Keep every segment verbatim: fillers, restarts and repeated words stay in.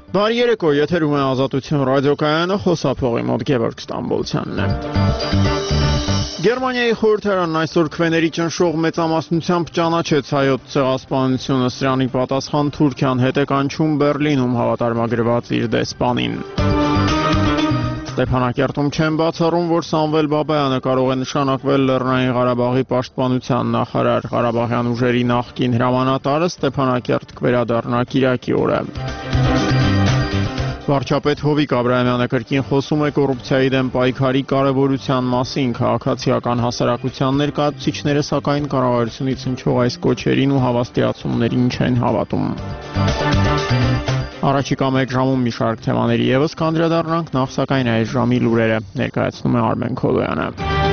Բարի երեկո, եթերում է Ազատություն ռադիոկայանը, խոսափողի մոտ Գևորգ Ստամբոլցյանն է։ Գերմանիայի խորհրդարանն այսօր քվեների ճնշող մեծամասնությամբ ճանաչեց հայոց ցեղասպանությունը, սրանի պատասխան Թուրքիան հետ է կանչում Բեռլինում հավատարմագրված իր դեսպանին։ Ստեփանակերտում չեն բացառում, որ Սամվել Բաբայանը կարող է նշանակվել Լեռնային Ղարաբաղի պաշտպանության նախարար, Ղարաբաղյան ուժերի նախկին հրամանատարը Ստեփանակերտ կվերադառնա կիրակի օրը։ Վարչապետ Հովիկ Աբրահամյանը կրկին խոսում է կոռուպցիայի դեմ պայքարի կարևորության մասին, քաղաքացիական հասարակության ներկայացուցիչները սակայն կառավարությունից հնչող այս կոչերին ու հավաստիացումներին չեն հավատում։ Առաջիկա մեկ ժամում մի շարք թեմաների ևս կանդրադառնանք, նախ սակայն այս ժամի լուրերը ներկայացնում է Արմեն Քոլոյանը։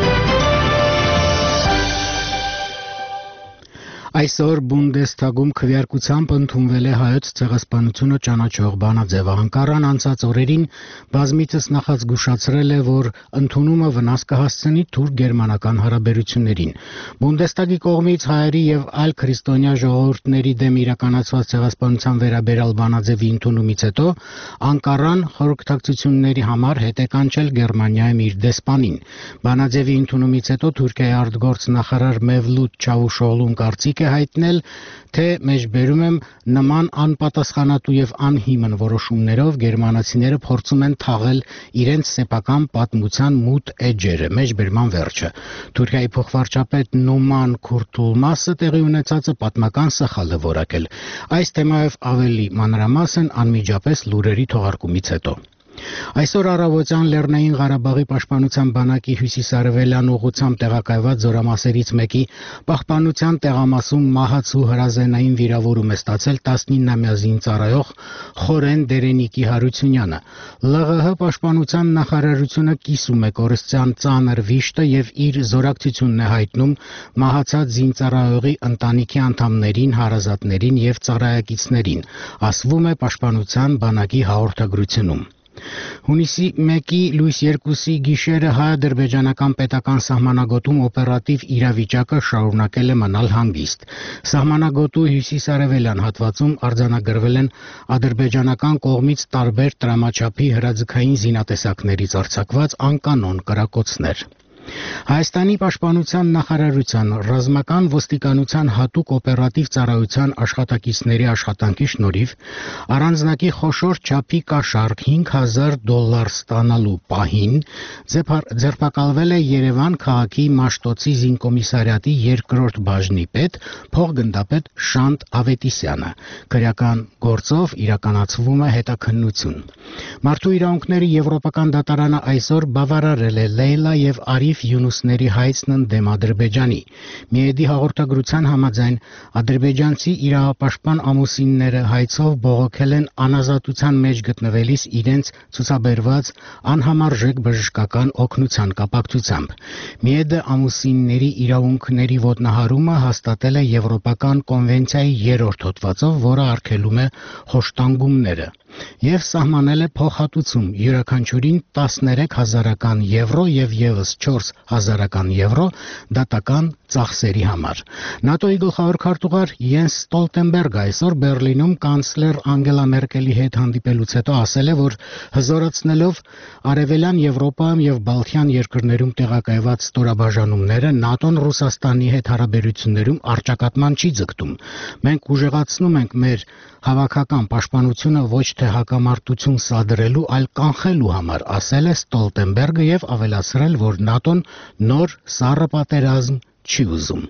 Այսօր Բունդեսթագում քվեարկությամբ ընդունվել է հայոց ցեղասպանությունը ճանաչող բանաձևը։ Անկարան անցած օրերին բազմիցս նախազգուշացրել է, որ ընդունումը վնաս կհասցնի թուրք-գերմանական հարաբերություններին։ Բունդեսթագի կողմից հայերի եւ այլ քրիստոնյա ժողովուրդների դեմ իրականացված ցեղասպանության վերաբերյալ բանաձևի ընդունումից հետո Անկարան խորհրդակցությունների համար հետ է կանչել Գերմանիայում իր դեսպանին։ Բանաձևի ընդունումից հետո Թուրքիայի արտգործ նախարար Մևլութ Չավուշօղլուն կարծիք հայտնել, թե մեջբերում եմ նման անպատասխանատու եւ անհիմն որոշումներով գերմանացիները փորձում են թաղել իրենց սեփական պատմության մութ էջերը, մեջբերման վերջը։ Թուրքիայի փոխվարչապետ Նուման Քուրտուլմասը տեղի ունեցածը պատմական սխալ է որակել։ Այս թեմայով ավելի մանրամասն անմիջապես լուրերի թողարկումից հետո։ Այսօր առավոտյան Լեռնային Ղարաբաղի պաշտպանության բանակի հյուսիսարևելյան ուղղությամբ տեղակայված զորամասերից մեկի պահպանության տեղամասում մահացու հրազենային վիրավորում է ստացել տասնիննամյա զինծառայող Խորեն Դերենիկի Հարությունյանը։ ԼՂՀ պաշտպանության նախարարությունը կիսում է կորստյան ծանր վիշտը եւ իր զորակցությունն է հայտնում մահացած զինծառայողի ընտանիքի անդամներին, հարազատներին եւ ծառայակիցներին, ասվում է պաշտպանության բանակի հաղորդագրությունում։ Հունիսի մեկի լույս երկուսի գիշերը հայ-ադրբեջանական պետական սահմանագոտում օպերատիվ իրավիճակը շարունակել է մնալ հանգիստ։ Սահմանագոտու հյուսիսարևելյան հատվածում արձանագրվել են ադրբեջանական կողմից տարբեր տրամաչափի հրաձգային զինատեսակներից արձակված անկանոն կրակոցներ։ Հայաստանի պաշտպանության նախարարության ռազմական ոստիկանության հատուկ օպերատիվ ծառայության աշխատակիցների աշխատանքի շնորհիվ առանձնակի խոշոր չափի կաշառք հինգ հազար դոլար ստանալու պահին ձերբակալվել է Երևան քաղաքի Մաշտոցի զինկոմիսարիատի երկրորդ բաժնի պետ փոխգնդապետ Շանթ Ավետիսյանը։ Քրեական գործով իրականացվում է հետաքննություն։ Մարդու իրավունքների եվրոպական դատարանը այսօր բավարարել է Լեյլա եւ Արիֆ Յունուսների հայցն ընդդեմ Ադրբեջանի։ Միեդի հաղորդագրության համաձայն ադրբեջանցի իրավապաշտպան ամուսինները հայցով բողոքել են անազատության մեջ գտնվելիս իրենց ցուցաբերված անհամարժեք բժշկական օգնության կապակցությամբ։ Միեդը ամուսինների իրավունքների ոտնահարումը հաստատել է Եվրոպական կոնվենցիայի երրորդ հոդվածով, որը արգելում է խոշտանգումները, եւ սահմանել է փոխհատուցում յուրաքանչյուրին տասներեք հազարական եվրո եւ եւս չորս հազարական եվրո դատական ծախսերի համար։ ՆԱՏՕ-ի գլխավոր քարտուղար Յենս Ստոլտենբերգը այսօր Բեռլինում կանցլեր Անգելա Մերկելի հետ հանդիպելուց հետո ասել է, որ հզորացնելով Արևելյան Եվրոպայում եւ Բալթյան երկրներում տեղակայված ստորաբաժանումները ՆԱՏՕ-ն Ռուսաստանի հետ հարաբերություններում առճակատման չի ձգտում։ Մենք ուժեղացնում ենք մեր հավաքական պաշտպանությունը ոչ թե հակամարտություն սադրելու, այլ կանխելու համար, ասել է Ստոլտենբերգը եւ ավելացրել, որ ՆԱՏՕ-ն նոր սառը պատերազմ չի ուզում։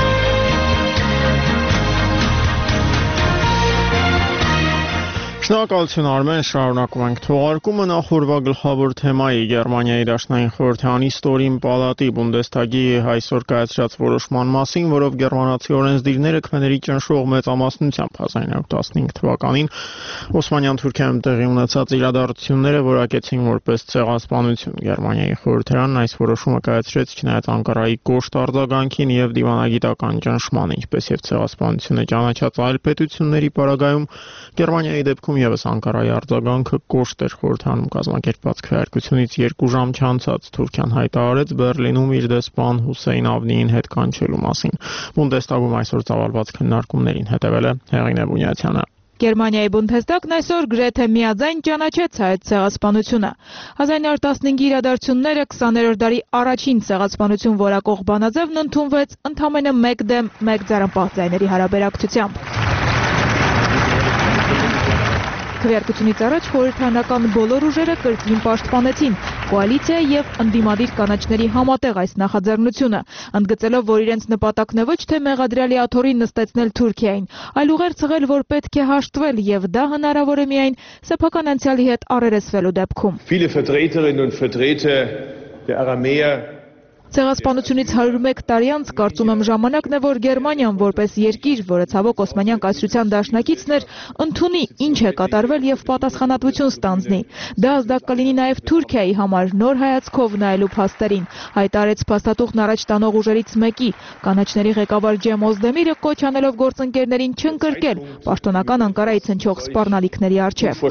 Շնորհակալ Շնորհակալություն Արմեն, շարունակում ենք թողարկումը նախորդ գլխավոր թեմայի Գերմանիայի Դաշնային խորհրդանի ստորին պալատի Բունդեսթագի այսօր կայացրած որոշման մասին, որով գերմանացի օրենսդիրները քվեների ճնշող մեծամասնությամբ հազար իննյակ տասնհինգ թվականին Օսմանյան Թուրքիայում տեղի ունեցած իրադարձությունները որակեցին որպես ցեղասպանություն։ Գերմանիայի խորհրդարանն այս որոշումը կայացրեց չնայած Անկարայի կոշտ արձագանքին եւ դիվանագիտական ճնշման, ինչպես եւ ցեղասպանությունը ճանաչած այլ պետությունների պարագայում Գերմանիայի դեպքում ևս Անկարայի արձագանքը կոշտ էր։ Խորհրդարանում կազմակերպված քվեարկությունից երկու ժամ չանցած Թուրքիան հայտարարեց Բերլինում իր դեսպան Հուսեյն Ավնիին հետ կանչելու մասին։ Բունդեսթագում այսօր ծավալված քննարկումներին հետևել է Հեղինե Բունյացյանը։ Գերմանիայի Բունդեսթագն այսօր գրեթե միաձայն ճանաչեց այդ ցեղասպանությունը։ հազար իննյակ տասնհինգի իրադարձությունները քսաներորդ դարի առաջին ցեղասպանություն որակող բանաձևն ընդունվեց ընդամենը մեկ դեմ մեկ ձեռնպահ ձայների հարաբերակցությամբ։ Քվեարկությունից առաջ խորհրդարանական բոլոր ուժերը կրկին պաշտպանեցին կոալիցիա եւ ընդդիմադիր կանաչների համատեղ այս նախաձեռնությունը, ընդգծելով, որ իրենց նպատակն է ոչ թե մեղադրյալի աթոռին նստեցնել Թուրքիային, այլ ուղեր ցղել, որ պետք է հաշտվել եւ դա հնարավոր է միայն սեփական անցյալի հետ առերեսվելու դեպքում։ Viele Vertreterinnen und Vertreter der Aramäer Ցեղասպանությունից հարյուր մեկ տարի անց կարծում եմ ժամանակն է, որ Գերմանիան որպես երկիր, որը ցավոք Օսմանյան կայսրության դաշնակիցն էր, ընդունի ինչ է կատարվել եւ պատասխանատվություն ստանձնի։ Դա ազդակ կլինի նաեւ Թուրքիայի համար նոր հայացքով նայելու փաստերին, հայտարարեց փաստաթուղթն առաջ տանող ուժերից մեկի։ Կանաչների ղեկավար Ջեմ Օզդեմիրը կոչ անելով գործընկերներին չընկրկել պաշտոնական Անկարայից հնչող սպառնալիքների առջև։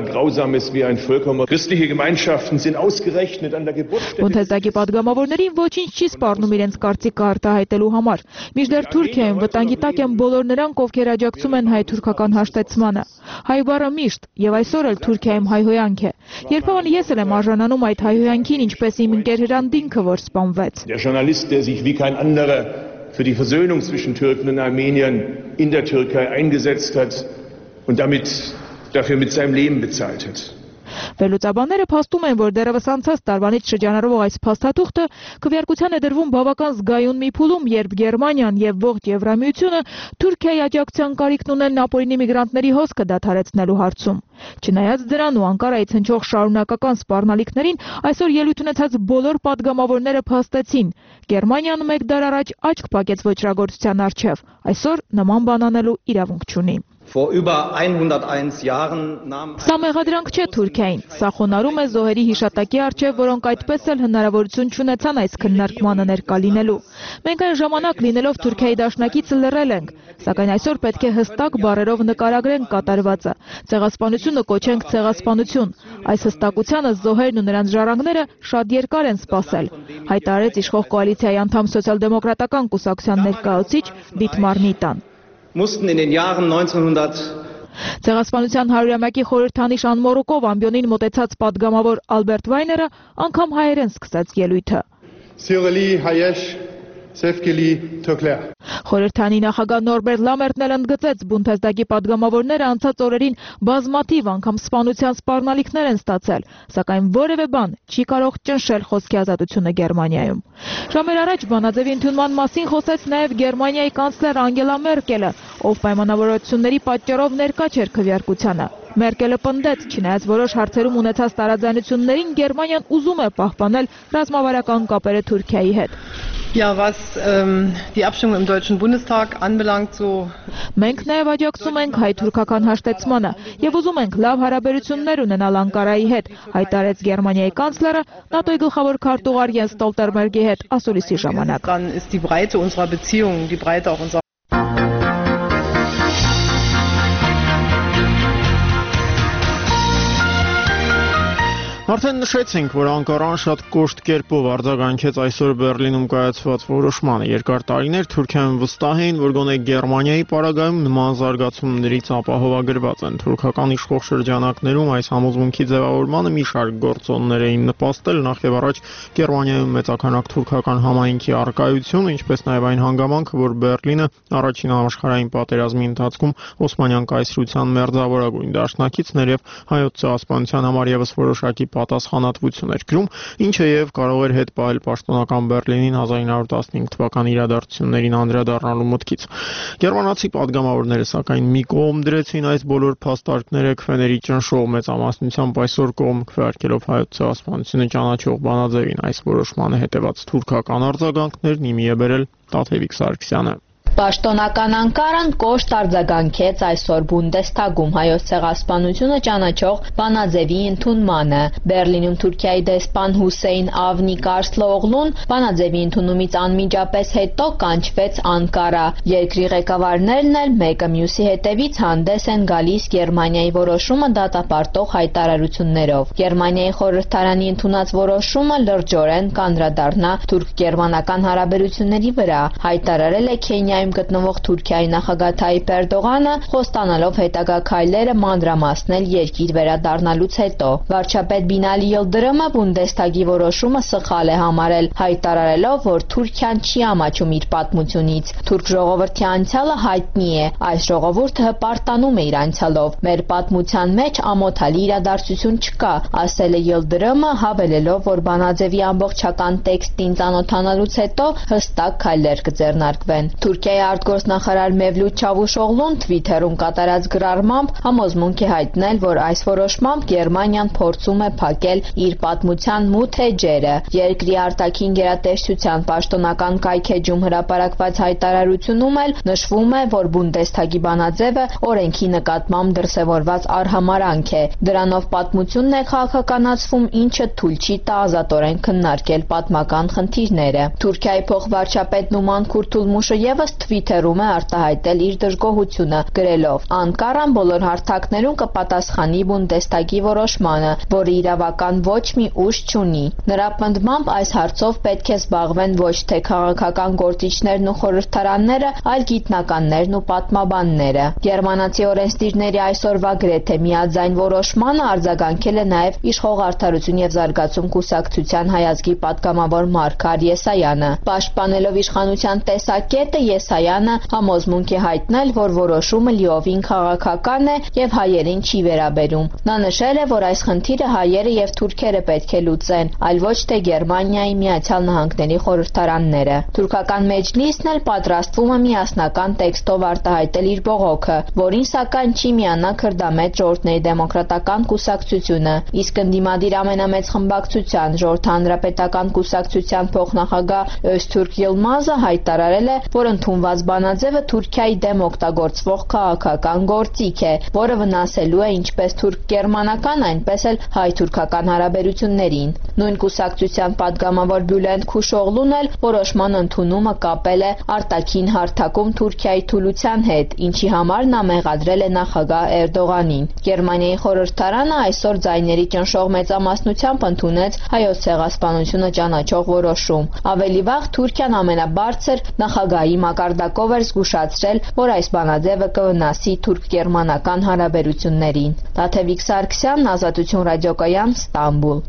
Բունդեսթագի պատգամավորներին ոչինչ չի սպառնում իրենց կարծիքը արտահայտելու համար։ Մինչդեռ Թուրքիայում վտանգի տակ են բոլոր նրանք, ովքեր աջակցում են հայ-թուրքական հաշտեցմանը։ Հայ բառը միշտ եւ այսօր էլ Թուրքիայում հայհոյանք է։ Երբեմն ես էլ եմ արժանանում այդ հայհոյանքին, ինչպես իմ ընկեր Հրանդինքը, որ սպանվեց։ Der Journalist, der sich wie kein anderer für die Versöhnung zwischen Türken und Armeniern in der Türkei eingesetzt hat und damit dafür mit seinem Leben bezahlt hat. Վերլուծաբանները փաստում են, որ դեռևս անցած տարվանից շրջանառվող այս փաստաթուղթը քվեարկության է դրվում բավական զգայուն մի փուլում, երբ Գերմանիան եւ ողջ Եվրամիությունը Թուրքիայի աջակցության կարիքն ունեն ապօրինի միգրանտների հոսքը դադարեցնելու հարցում։ Չնայած դրան ու Անկարայից հնչող շարունակական սպառնալիքներին, այսօր ելույթ ունեցած բոլոր падգամավորները փաստեցին. Գերմանիան մեկ դար առաջ աչք փակեց ոչրագործության առջև, այսօր նման բան անելու իրավունք չունի։ Vor über hunderteins Jahren nahm Սա մեղադրանք չէ Թուրքիային, սա խոնարհում է զոհերի հիշատակի առջև, որոնք այդպես էլ հնարավորություն չունեցան այս քննարկմանը ներկա լինելու։ Մենք այն ժամանակ լինելով Թուրքիայի դաշնակիցը լռել ենք, սակայն այսօր պետք է հստակ բառերով նկարագրենք կատարվածը։ Ցեղասպանությունը կոչենք ցեղասպանություն։ Այս հստակությանը զոհերն ու նրանց ժառանգները շատ երկար են սպասել, հայտարարեց իշխող կոալիցիայի անդամ սոցիալ-դեմոկրատական կուսակցության ներկայացուցիչ Դիտմար Նիտան։ mussten in den Jahren neunzehnhundert Ցեղասպանության հարյուրամյակի խորհրդանիշ անմոռուկով ամբիոնին մոտեցած падգամավոր Ալբերտ Վայները անգամ հայերեն սկսեց ելույթը։ Սիրելի հայեր, սևքելի թոքլեր։ Խորհրդանի նախագահ Նորբերտ Լամերտն էլ ընդգծեց Բունդեսթագի падգամավորները անցած օրերին բազմաթիվ անգամ սպանության սպառնալիքներ են ստացել, սակայն որևէ բան չի կարող ճնշել խոսքի ազատությունը Գերմանիայում։ Ժամեր առաջ բանաձևի ընդունման մասին խոսեց նաև Գերմանիայի կանցլեր Անգելա Մերկելը, ով պայմանավորվածությունների պատճառով ներկա չէր քվեարկությանը։ Մերկելը պնդեց, չնայած որոշ հարցերում ունեցած տարաձայնություններին, Գերմանիան ուզում է պահպանել ռազմավարական կապերը Թուրքիայի հետ։ Ja, was ähm, die Abstimmung im Deutschen Bundestag anbelangt, so Մենք նաև աջակցում ենք հայ-թուրքական հաշտեցմանը եւ ուզում ենք լավ հարաբերություններ ունենալ Անկարայի հետ, հայտարարեց Գերմանիայի կանցլերը ՆԱՏՕ-ի գլխավոր քարտուղար Յենս Ստոլտենբերգի հետ ասուլիսի ժամանակ։ dann ist die Breite unserer Beziehungen, die Breite auch unserer Արդեն նշեցինք, որ Անկարան շատ կոշտ կերպով արձագանքեց այսօր Բերլինում կայացված որոշմանը։ Երկար տարիներ Թուրքիայում վստահ էին, որ գոնե Գերմանիայի պարագայում նման զարգացումներից ապահովագրված են։ Թուրքական իշխող շրջանակներում այս համոզմունքի ձևավորմանը մի շարք գործոններ էին նպաստել, նախ եւ առաջ Գերմանիայում մեծաքանակ թուրքական համայնքի առկայությունը, ինչպես նաեւ այն հանգամանքը, որ Բերլինը առաջին համաշխարհային պատերազմի ընթացքում Օսմանյան կայսրության մերձավորագույն դաշնակիցն էր եւ հայոց ցեղասպանության համար եւս որոշակի պատասխանատվություն էր կրում, ինչը եւ կարող էր հետ պահել պաշտոնական Բերլինին հազար ինը հարյուր տասնհինգ թվականի իրադարձություններին անդրադառնալու մտքից։ Գերմանացի падգամավորները սակայն մի կողմ դրեցին այս բոլոր փաստարկները քվեների ճնշող մեծամասնությամբ այսօր կողմ քվեարկելով հայոց ցեղասպանությունը ճանաչող բանաձևին։ Այս որոշմանը հետևած թուրքական արձագանքներն իմի է բերել Տաթևիկ Սարգսյանը։ Պաշտոնական Անկարան կոշտ արձագանքեց այսօր Բունդեսթագում հայոց ցեղասպանությունը ճանաչող բանաձևի ընդունմանը։ Բերլինում Թուրքիայի դեսպան Հուսեյն Ավնի Կարսլօղլուն բանաձևի ընդունումից անմիջապես հետո կանչվեց Անկարա։ Երկրի ղեկավարներն էլ մեկը մյուսի հետևից հանդես են գալիս Գերմանիայի որոշումը դատապարտող հայտարարություններով։ Գերմանիայի խորհրդարանի ընդունած որոշումը լրջորեն կանդրադառնա թուրք-գերմանական հարաբերությունների վրա, հայտարարել է Քենիայում գտնվող Թուրքիայի նախագահ Թայիփ Էրդողանը, խոստանալով հետագա քայլերը մանրամասնել երկիր վերադառնալուց հետո։ Վարչապետ Բինալի Յիլդրիմը Բունդեսթագի որոշումը սխալ է համարել, հայտարարելով, որ Թուրքիան չի ամաչում իր պատմությունից։ Թուրք ժողովրդի անցյալը հայտնի է, այս ժողովուրդը հպարտանում է իր անցյալով։ Մեր պատմության մեջ ամոթալի իրադարձություն չկա, ասել է Յիլդրիմը, հավելելով, որ բանաձևի ամբողջական տեքստին ծանոթանալուց հետո հստակ քայլեր կձեռնարկվեն։ Թուրքիայի արտգործնախարար Մևլութ Չավուշօղլուն Twitter-ում կատարած գրառմամբ համոզմունք է հայտնել, որ այս որոշմամբ Գերմանիան փորձում է փակել իր պատմության մութ էջերը։ Երկրի արտաքին գերատեսչության պաշտոնական կայքեջում հրապարակված հայտարարությունում էլ նշվում է, որ Բունդեսթագի բանաձևը օրենքի նկատմամբ դրսևորված արհամարանք է։ Դրանով պատմությունն է քաղաքականացվում, ինչը թույլ չի տա ազատորեն քննարկել պատմական խնդիրները։ Թուրքիայի փոխվարչապետ Նուման Քուրթուլմուշը ևս Twitter-ում է արտահայտել իր դժգոհությունը, գրելով. Անկարան բոլոր հարթակներում կպատասխանի Բունդեսթագի որոշմանը, որը իրավական ոչ մի ուժ չունի։ Նրա պնդմամբ այս հարցով պետք է զբաղվեն ոչ թե քաղաքական գործիչներն ու խորհրդարանները, այլ գիտնականներն ու պատմաբանները։ Գերմանացի օրենսդիրների այսօրվա գրեթե միաձայն որոշմանը արձագանքել է նաև Իշխող արդարություն եւ զարգացում կուսակցության հայազգի պատգամավոր Մարգար Եսայանը։ Պաշտպանելով իշխանության տեսակետը Եսայանը համոզմունք է հայտնել, որ որոշումը լիովին քաղաքական է եւ հայերին չի վերաբերում։ Նա նշել է, որ այս խնդիրը հայերը եւ թուրքերը պետք է լուծեն, այլ ոչ թե Գերմանիայի Միացյալ Նահանգների խորհրդարանները։ Թուրքական մեջլիսն էլ պատրաստվում է միասնական տեքստով արտահայտել իր բողոքը, որին սակայն չի միանա Քրդամետ ժողովրդների դեմոկրատական կուսակցությունը, իսկ ընդդիմադիր ամենամեծ խմբակցության Ժողովրդի հանրապետական կուսակցության փոխնախագահ Öztürk Yılmazը հայտարարել է, որ ընդունված բանաձևը Թուրքիայի դեմ օգտագործվող քաղաքական գործիք է, որը վնասելու է ինչպես թուրք-գերմանական, այնպես էլ հայ-թուրքական հարաբերություններին։ Նույն կուսակցության падգամավոր Բյուլենդ Քուշօղլուն էլ որոշման ընդունումը կապել է արտաքին հարթակում Թուրքիայի թուլության հետ, ինչի համար նա մեղադրել է նախագահ Էրդողանին։ Գերմանիայի խորհրդարանը այսօր ձայների ճնշող մեծամասնությամբ ընդունեց հայոց ցեղասպանությունը ճանաչող որոշում։ Ավելի վաղ Թուրքիան ամենաբարձր նախագահի մակարդակով էր զգուշացրել, որ այս բանաձևը կվնասի թուրք-գերմանական հարաբերություններին։ Տաթևիկ Սարգսյան, Ազատություն ռադիոկայան, Ստամբուլ։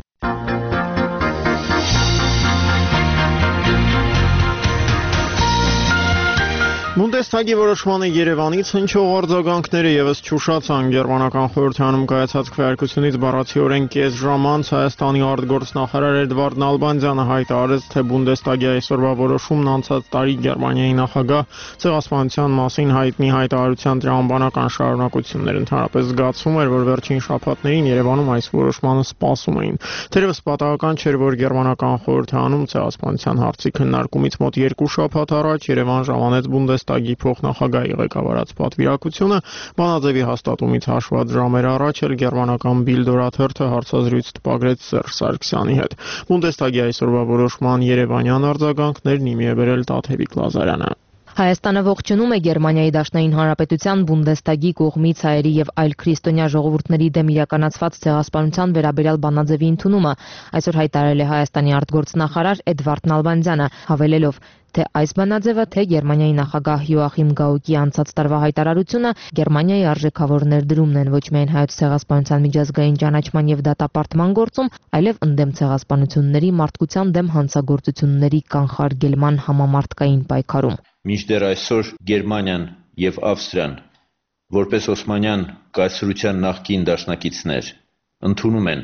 Բունդեսթագի որոշմանը Երևանից հնչող արձագանքները ևս չուշացան։ Գերմանական խորհրդարանում կայացած քվեարկությունից բառացիորեն կես ժամ անց Հայաստանի արտգործնախարար Էդվարդ Նալբանդյանը հայտարարեց, թե Բունդեսթագի այսօրվա որոշումն անցած տարի Գերմանիայի նախագահ ցեղասպանության մասին հայտնի հայտարարության տրամաբանական շարունակությունն էր։ Ընդհանրապես զգացվում էր, որ վերջին շաբաթներին Երևանում այս որոշմանը սպասում էին։ Թերևս պատահական չէր, որ Գերմանական խորհրդարանում ցեղասպանության հարցի քննարկումից մոտ երկու շաբաթ առաջ Երևան ժամանեց Բունդեսթագի փոխնախագահի ղեկավարած պատվիրակությունը, բանաձևի հաստատումից հաշված ժամեր առաջ էլ գերմանական Բիլդորաթերթը հարցազրույց տպագրեց Սերժ Սարգսյանի հետ։ Բունդեսթագի այսօրվա որոշման երևանյան արձագանքներն իմի է բերել Տաթևիկ Լազարյանը։ Հայաստանը ողջունում է Գերմանիայի Դաշնային Հանրապետության Բունդեսթագի կողմից հայերի եւ այլ քրիստոնյա ժողովուրդների դեմ իրականացված ցեղասպանության վերաբերյալ բանաձևի ընդունումը, այսօր հայտարարել է Հայաստանի արտգործնախարար Էդվարդ Նալբանդյանը, հավելելով, թե այս բանաձևը, թե Գերմանիայի նախագահ Յոախիմ Գաուկի անցած տարվա հայտարարությունը Գերմանիայի արժեքավոր ներդրումն են ոչ միայն հայոց ցեղասպանության միջազգային ճանաչման եւ դատապարտման գործում, այլև ընդդեմ ցեղասպանությունների մարդկության դեմ հանցագործությունների կանխարգելման համամարտկային պայքարում։ Մինչդեռ այսօր Գերմանիան եւ Ավստրիան, որպես Օսմանյան կայսրության նախկին դաշնակիցներ, ընդունում են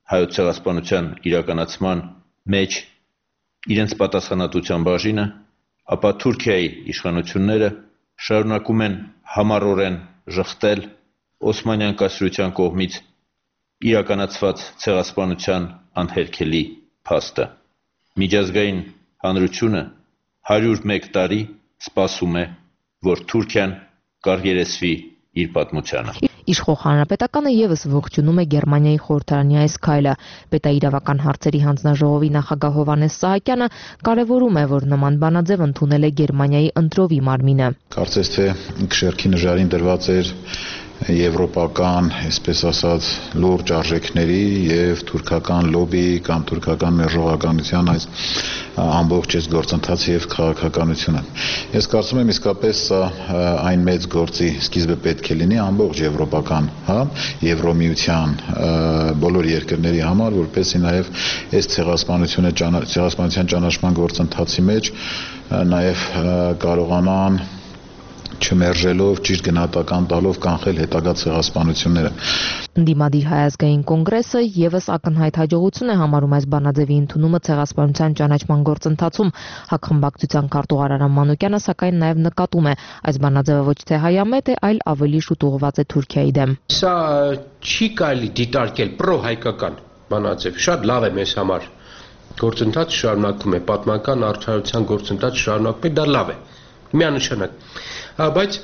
հայոց ցեղասպանության իրականացման մեջ իրենց պատասխանատվության բաժինը, ապա Թուրքիայի իշխանությունները շարունակում են համառորեն ժխտել Օսմանյան կայսրության կողմից իրականացված ցեղասպանության անհերքելի փաստը։ Միջազգային հանրությունը հարյուր մեկ տարի սպասում է, որ Թուրքիան կարգերեսվի իր պատմությանը։ Իշխող հանրապետականը եւս ողջունում է Գերմանիայի խորհրդարանի այս քայլը։ Պետաիրավական հարցերի հանձնաժողովի նախագահ Հովհաննես Սահակյանը կարևորում է, որ նման բանաձև ընդունել է Գերմանիայի ընտրովի մարմինը։ Կարծես թե քշերքի նժարին դրված էր եվրոպական, այսպես ասած, լուրջ արժեքների եւ թուրքական լոբի կամ թուրքական մերժողականության այս ամբողջ այս գործընթացը եւ քաղաքականությունը։ Ես կարծում եմ իսկապես սա այն մեծ գործի սկիզբը պետք է լինի ամբողջ եվրոպական, հա, Եվրոմիության բոլոր երկրների համար, որպեսզի նաեւ այս ցեղասպանությունը ցեղասպանության ճանաչման գործընթացի մեջ նաեւ կարողանան չմերժելով, ճիշտ գնահատական տալով կանխել հետագա ցեղասպանությունները։ Ընդդիմադիր հայազգային կոնգրեսը եւս ակնհայտ հաջողություն է համարում այս բանաձևի ընդունումը ցեղասպանության ճանաչման գործընթացում։ Հակխմբակցության քարտուղար Արամ Մանուկյանը սակայն նաեւ նկատում է, այս բանաձևը ոչ թե հայամետ է, այլ ավելի շուտ ուղղված է Թուրքիայի դեմ։ Սա չի կարելի դիտարկել պրոհայկական բանաձև, շատ լավ է մեզ համար։ Գործընթաց շարունակում է, պատմական արդարության գործընթաց շարունակում է, դա լավ է։ Միանշանակ, բայց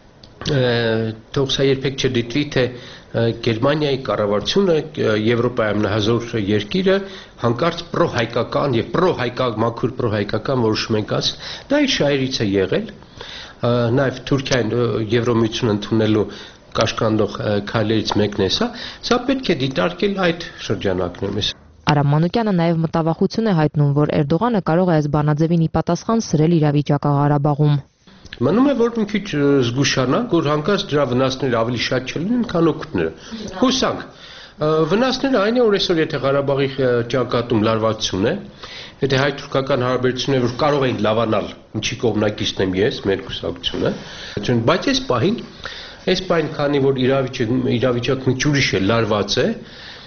թող սա երբեք չդիտվի, թե Գերմանիայի կառավարությունը, Եվրոպայի ամենահզոր երկիրը հանկարծ պրոհայկական եւ պրոհայկական մաքուր պրոհայկական որոշում են կայացրել, դա իր շահերից է եղել, նաեւ Թուրքիան Եվրոմիություն ընդունելու կաշկանդող քայլերից մեկն է սա, սա պետք է դիտարկել այդ շրջանակներում։ Արամ Մանուկյանը նաև մտավախություն է հայտնում, որ Էրդողանը կարող է այս բանաձևին ի պատասխան սրել իրավիճակը Ղարաբաղում։ Մնում է, որ մի քիչ զգուշանանք, որ հանկարծ դրա վնասները ավելի շատ չլինեն, քան օգուտները։ Հուսանք։ Վնասները այն է, որ այսօր եթե Ղարաբաղի ճակատում լարվածություն է, եթե հայ-թուրքական հարաբերությունները որ կարող էին լավանալ, ինչի կողմնակիցն եմ ես, մեր կուսակցությունը, բայց այս պահին, այս պահին, քանի որ իրավիճակը մի ուրիշ է, լարված է,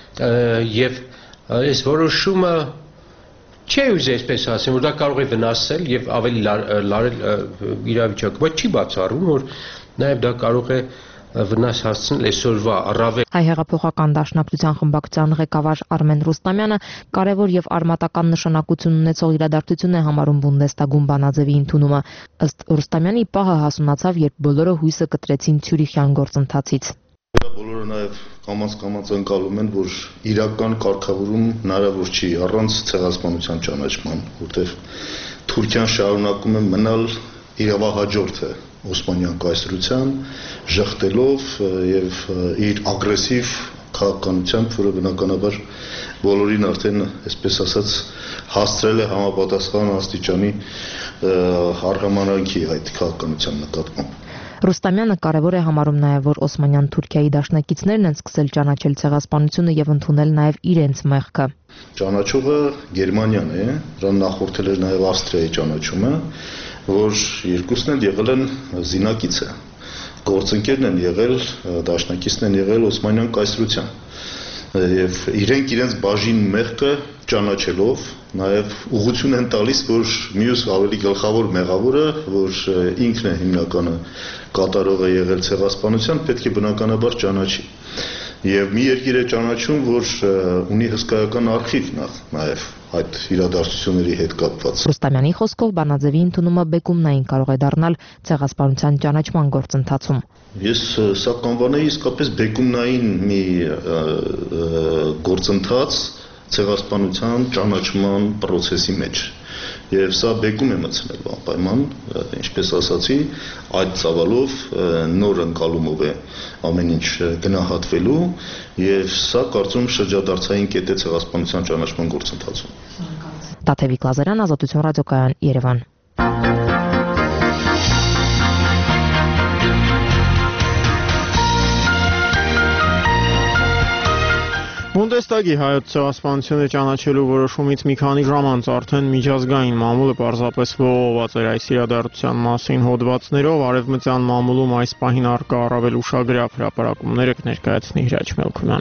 եւ այս որոշումը չի ուզի այսպես ասեմ, որ դա կարող է վնասել եւ ավելի լարել իրավիճակը, բայց չի բացառում, որ նաեւ դա կարող է վնաս հասցնել այսօրվա առավել։ Հայ հեղափոխական դաշնակցության խմբակցության ղեկավար Արմեն Ռուստամյանը կարևոր եւ արմատական նշանակություն ունեցող իրադարձություն է համարում Բունդեստագում բանաձևի ընդունումը։ Ըստ Ռուստամյանի պահը հասունացավ, երբ բոլորը հույսը կտրեցին Ցյուրիխյան գործընթացից։ Բոլորը նաև կամաց-կամաց ընկալում են, որ իրական կարգավորում հնարավոր չի առանց ցեղասպանության ճանաչման, որտեղ Թուրքիան շարունակում է մնալ իրավահաջորդը Օսմանյան կայսրության, ժխտելով եւ իր ագրեսիվ քաղաքականությամբ, որը բնականաբար բոլորին արդեն, այսպես ասած, հասցրել է համապատասխան աստիճանի արհամարանքի այդ քաղաքականության նկատմամբ։ Ռուստամյանը կարևոր է համարում նաև, որ Օսմանյան Թուրքիայի դաշնակիցներն են սկսել ճանաչել ցեղասպանությունը եւ ընդունել նաև իրենց մեղքը։ Ճանաչողը Գերմանիան է, դրան նախորդել էր նաև Ավստրիայի ճանաչումը, որ երկուսն են եղել են զինակիցը, գործընկերն են եղել, դաշնակիցն են եղել Օսմանյան կայսրության եւ իրենք իրենց բաժին մեղքը ճանաչելով նաև ուղղություն են տալիս, որ մյուս ավելի գլխավոր մեղավորը, որ ինքն է հիմնականը կատարողը եղել ցեղասպանության, պետք է բնականաբար ճանաչի։ Եվ մի երկիր է ճանաչում, որ ունի հսկայական արխիվ նաև այդ իրադարձությունների հետ կապված։ Ռուստամյանի խոսքով բանաձևի ընդունումը բեկումնային կարող է դառնալ ցեղասպանության ճանաչման գործընթացում։ Ես սա կանվանեի իսկապես բեկումնային մի գործընթաց ցեղասպանության ճանաչման process-ի մեջ։ Եվ սա բեկում է մտցնել անպայման, ինչպես ասացի, այդ ծավալով նոր ընկալումով է ամեն ինչ գնահատվելու եւ սա կարծում շրջադարձային կետ է ցեղասպանության ճանաչման գործընթացում։ Տաթևիկ Լազարյան, Ազատություն ռադիոկայան, Երևան։ Բունդեստագի հայոց ցեղասպանությունը ճանաչելու որոշումից մի քանի ժամ անց արդեն միջազգային մամուլը պարզապես ողողված էր այս իրադարձության մասին հոդվածներով, արևմտյան մամուլում այս պահին առկա առավել ուշագրավ հրապարակումները կներկայացնի Հրաչ Մելքոնյանը։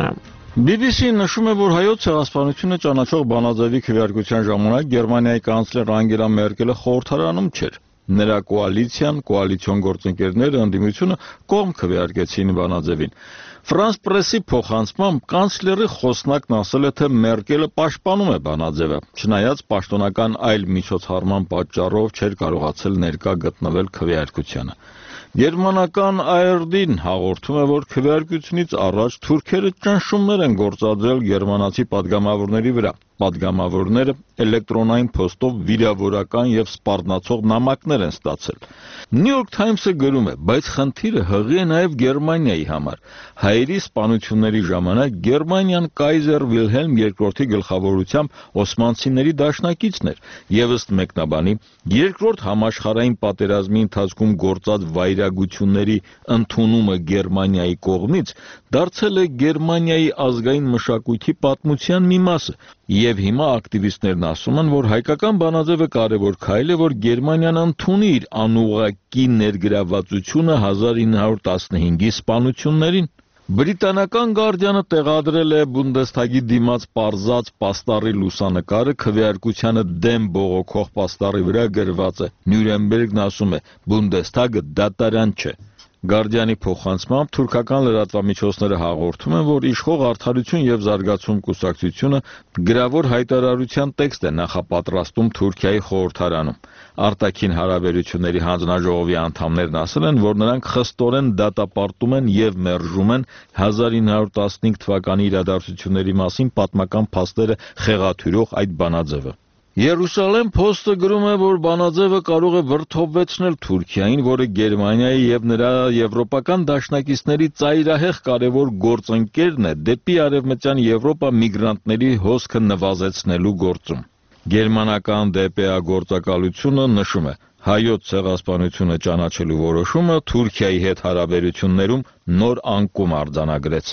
բի բի սի-ն նշում է, որ հայոց ցեղասպանությունը ճանաչող բանաձևի քվեարկության ժամանակ Գերմանիայի կանցլեր Անգելա Մերկելը խորհրդարանում չէր։ Նրա կոալիցիան, կոալիցիոն գործընկերները ընդդիմությունը կողմ քվեարկեցին բանաձևին։ Ֆրանս պրեսի փոխանցմամբ կանցլերի խոսնակն ասել է, թե Մերկելը պաշտպանում է բանաձևը, չնայած պաշտոնական այլ միջոցառման պատճառով չէր կարողացել ներկա գտնվել քվեարկությանը։ Գերմանական Ա Էր Դի-ն հաղորդում է, որ քվեարկությունից առաջ թուրքերը ճնշումներ են գործադրել գերմանացի պատգամավորների վրա։ Պատգամավորները էլեկտրոնային փոստով վիրավորական եւ սպառնացող նամակներ են ստացել։ New York Times-ը գրում է, բայց խնդիրը հղի է նաեւ Գերմանիայի համար։ Հայերի սպանությունների ժամանակ Գերմանիան Կայզեր Վիլհելմ երկրորդի գլխավորությամբ օսմանցիների դաշնակիցն էր, եւ ըստ մեկնաբանի, երկրորդ համաշխարհային պատերազմի ընթացքում գործած վայրագությունների ընդունումը Գերմանիայի կողմից դարձել է Գերմանիայի ազգային մշակույթի պատմության մի մասը։ Եվ հիմա ակտիվիստներն ասում են, որ հայկական բանաձևը կարևոր քայլ է, որ Գերմանիան ընդունի իր անուղղակի ներգրավվածությունը հազար ինը հարյուր տասնհինգի սպանություններին։ Բրիտանական Գարդիանը տեղադրել է Բունդեսթագի դիմաց պարզած պաստառի լուսանկարը, քվեարկությանը դեմ բողոքող պաստառի վրա գրված է. Նյուրնբերգն ասում է, Բունդեսթագը դատարան չէ։ Գարդիանի փոխանցմամբ թուրքական լրատվամիջոցները հաղորդում են, որ իշխող Արդարություն եւ զարգացում կուսակցությունը գրավոր հայտարարության տեքստ է նախապատրաստում Թուրքիայի խորհրդարանում։ Արտաքին հարաբերությունների հանձնաժողովի անդամներն ասել են, որ նրանք խստորեն դատապարտում են եւ մերժում են հազար ինը հարյուր տասնհինգ թվականի իրադարձությունների մասին պատմական փաստերը խեղաթյուրող այդ բանաձևը։ Երուսալեմ Փոստը գրում է, որ բանաձևը կարող է վրդովվեցնել Թուրքիային, որը Գերմանիայի եւ նրա եվրոպական դաշնակիցների ծայրահեղ կարևոր գործընկերն է դեպի արևմտյան Եվրոպա միգրանտների հոսքը նվազեցնելու գործում։ Գերմանական դե պե ա գործակալությունը նշում է. հայոց ցեղասպանությունը ճանաչելու որոշումը Թուրքիայի հետ հարաբերություններում նոր անկում արձանագրեց։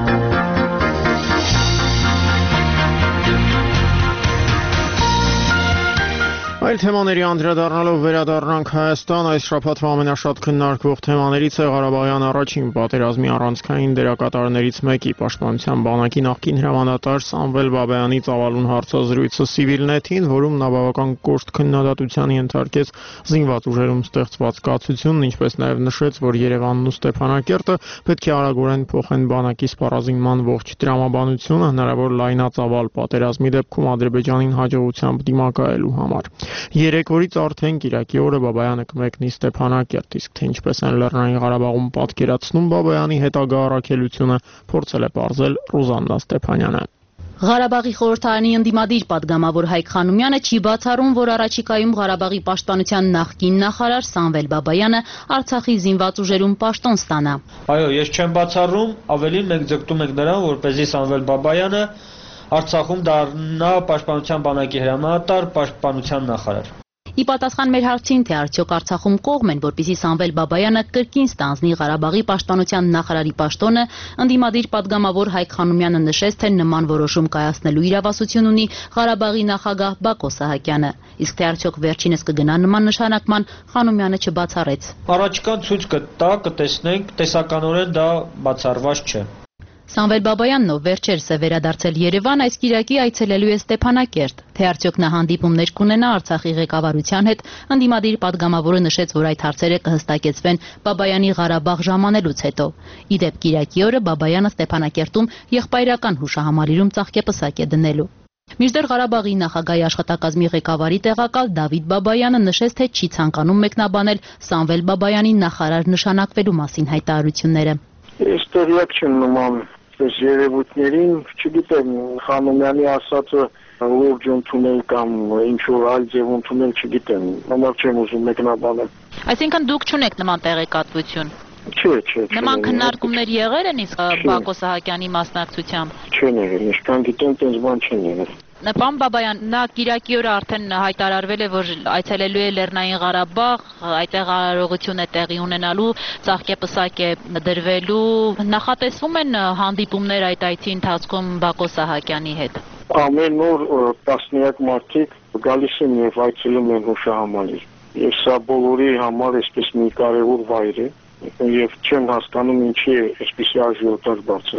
Այլ թեմաների անդրադառնալով վերադառնանք Հայաստան, այս շաբաթվա ամենաշատ քննարկվող թեմաներից է Ղարաբաղյան առաջին պատերազմի առանցքային դերակատարներից մեկի Պաշտպանության բանակի նախկին հրամանատար Սամվել Բաբայանի ծավալուն հարցազրույցը Civilnet-ին, որում նա բավական կոշտ քննադատության ենթարկեց զինված ուժերում ստեղծված կացությունն, ինչպես նաև նշեց, որ Երևանն ու Ստեփանակերտը պետք է արագորեն փոխեն բանակի սպառազինման ողջ տրամաբանությունը հնարավոր լայնածավալ պատերազմի դեպքում Ադրբեջանին հաջողությամբ դիմակայելու համար։ Երեք օրից արդեն Կիրակի օրը Բաբայանը կմեկնի Ստեփանակերտ, իսկ թե ինչպես են Լեռնային Ղարաբաղում պատկերացնում Բաբայանի հետագա առաքելությունը, փորձել է պարզել Ռուզաննա Ստեփանյանը։ Ղարաբաղի խորհրդարանի ընդդիմադիր պատգամավոր Հայկ Խանոմյանը չի բացառում, որ առաջիկայում Ղարաբաղի պաշտպանության նախկին նախարար Սամվել Բաբայանը Արցախի զինված ուժերում պաշտոն ստանա։ Այո, ես չեմ բացառում, ավելին մենք ձգտում ենք նրան, որպեսզի Սամվել Բաբայանը Արցախում դառնա պաշտպանության բանակի հրամանատար, պաշտպանության նախարար։ Ի պատասխան մեր հարցին, թե արդյոք Արցախում կողմ են, որպեսզի Սամվել Բաբայանը կրկին ստանձնի Ղարաբաղի պաշտպանության նախարարի պաշտոնը, ընդդիմադիր պատգամավոր Հայկ Խանոմյանը նշեց, թե նման որոշում կայացնելու իրավասություն ունի Ղարաբաղի նախագահ Բակո Սահակյանը, իսկ թե արդյոք վերջինս կգնա նման նշանակման, Խանոմյանը չբացառեց։ Առաջիկան ցույց կտա, կտեսնենք, տեսականորեն դա բացառված չէ։ Սամվել Բաբայանն, ով վերջերս է վերադարձել Երևան, այս կիրակի այցելելու է Ստեփանակերտ, թե արդյոք նա հանդիպումներ կունենա Արցախի ղեկավարության հետ, ընդդիմադիր պատգամավորը նշեց, որ այդ հարցերը կհստակեցվեն Բաբայանի Ղարաբաղ ժամանելուց հետո։ Ի դեպ կիրակի օրը Բաբայանը Ստեփանակերտում եղբայրական հուշահամալիրում ծաղկեպսակ է դնելու։ Մինչդեռ Ղարաբաղի նախագահի աշխատակազմի ղեկավարի տեղակալ Դավիթ Բաբայանը նշեց, թե չի ցանկանում մեկնաբանել Սամվել Բաբայանի նախարար նշանակվելու մասին հայտարարությունները։ Ես տեղյակ չեմ նման այս երևույթներին, չգիտեմ, Խանոմյանի ասածը լուրջ ընդունել կամ ինչ-որ այլ ձև ընդունել չգիտեմ, համար չեմ ուզում մեկնաբանել։ Այսինքն դուք չունեք նման տեղեկատվություն։ Չէ, չէ։ Նման քննարկումներ եղել են իսկ Բակո Սահակյանի մասնակցությամբ։ Չեն եղել, ինչքան գիտեմ, տենց բան չեն եղել։ Պարոն Բաբայան, նա կիրակի օրը արդեն հայտարարվել է, որ այցելելու է Լեռնային Ղարաբաղ, այդտեղ արարողություն է տեղի ունենալու, ծաղկեպսակ է դրվելու, նախատեսվում են հանդիպումներ այդ այցի ընթացքում Բակո Սահակյանի հետ։ Ամեն օր տասնյակ մարդիկ գալիս են եւ այցելում են հուշահամալիր։ Եվ սա բոլորի համար այսպես մի կարևոր վայր է, եւ չեմ հասկանում ինչի է այսպիսի աժիոտաժ բարձրանում։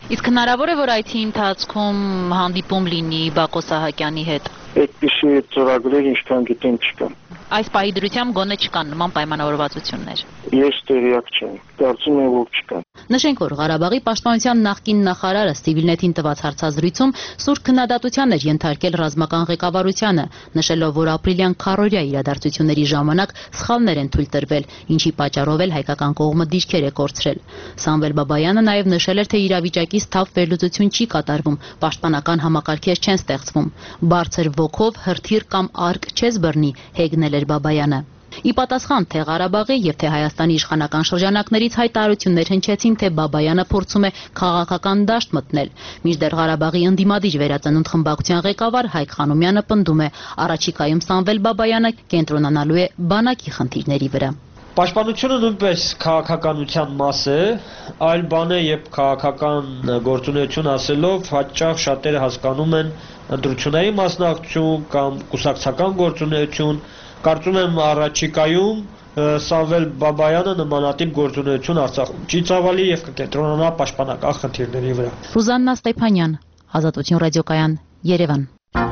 Իսկ հնարավոր է, որ այցի ընթացքում հանդիպում լինի Բակո Սահակյանի հետ։ Այդպիսի ծրագրեր ինչքան գիտեմ չկան։ Այս պահի դրությամբ գոնե չկան նման պայմանավորվածություններ։ Ես տեղյակ չեմ, կարծում եմ, որ չկան։ Նշենք, որ Ղարաբաղի պաշտպանության նախկին նախարարը Civilnet-ին տված հարցազրույցում սուր քննադատության էր ենթարկել ռազմական ղեկավարությանը, նշելով, որ ապրիլյան քառօրյա իրադարձությունների ժամանակ սխալներ են թույլ տրվել, ինչի պատճառով էլ հայկական կողմը դիրքեր է կորցրել։ Սամվել Բաբայանը նաև նշել էր, թե իրավիճակից թավ վերլուծություն չի կատարվում, պաշտպանական համակարգեր չեն ստեղծվում։ Բարձր ոգով հրթիռ կամ արկ չես բռնի, հեգնել էր Բաբայանը։ Ի պատասխան թե Ղարաբաղի եւ թե Հայաստանի իշխանական շրջանակներից հայտարարություններ հնչեցին, թե Բաբայանը փորձում է քաղաքական դաշտ մտնել։ Մինչդեռ Ղարաբաղի ընդդիմադիր վերածնունդ խմբակցության ղեկավար Հայկ Խանոմյանը պնդում է, առաջիկայում Սամվել Բաբայանը կենտրոնանալու է բանակի խնդիրների վրա։ Պաշտպանությունը նույնպես քաղաքականության մաս է, այլ բան է, երբ քաղաքական գործունեություն ասելով հաճախ շատերը հասկանում են ընտրությունների մասնակցություն կամ կուսակցական գործունեություն։ Կարծում եմ առաջիկայում Սամվել Բաբայանը նմանատիպ գործունեություն Արցախում չի ծավալի եւ կկենտրոնանա պաշտպանական խնդիրների վրա։ Ռուզաննա Ստեփանյան, Ազատություն ռադիոկայան, Երևան։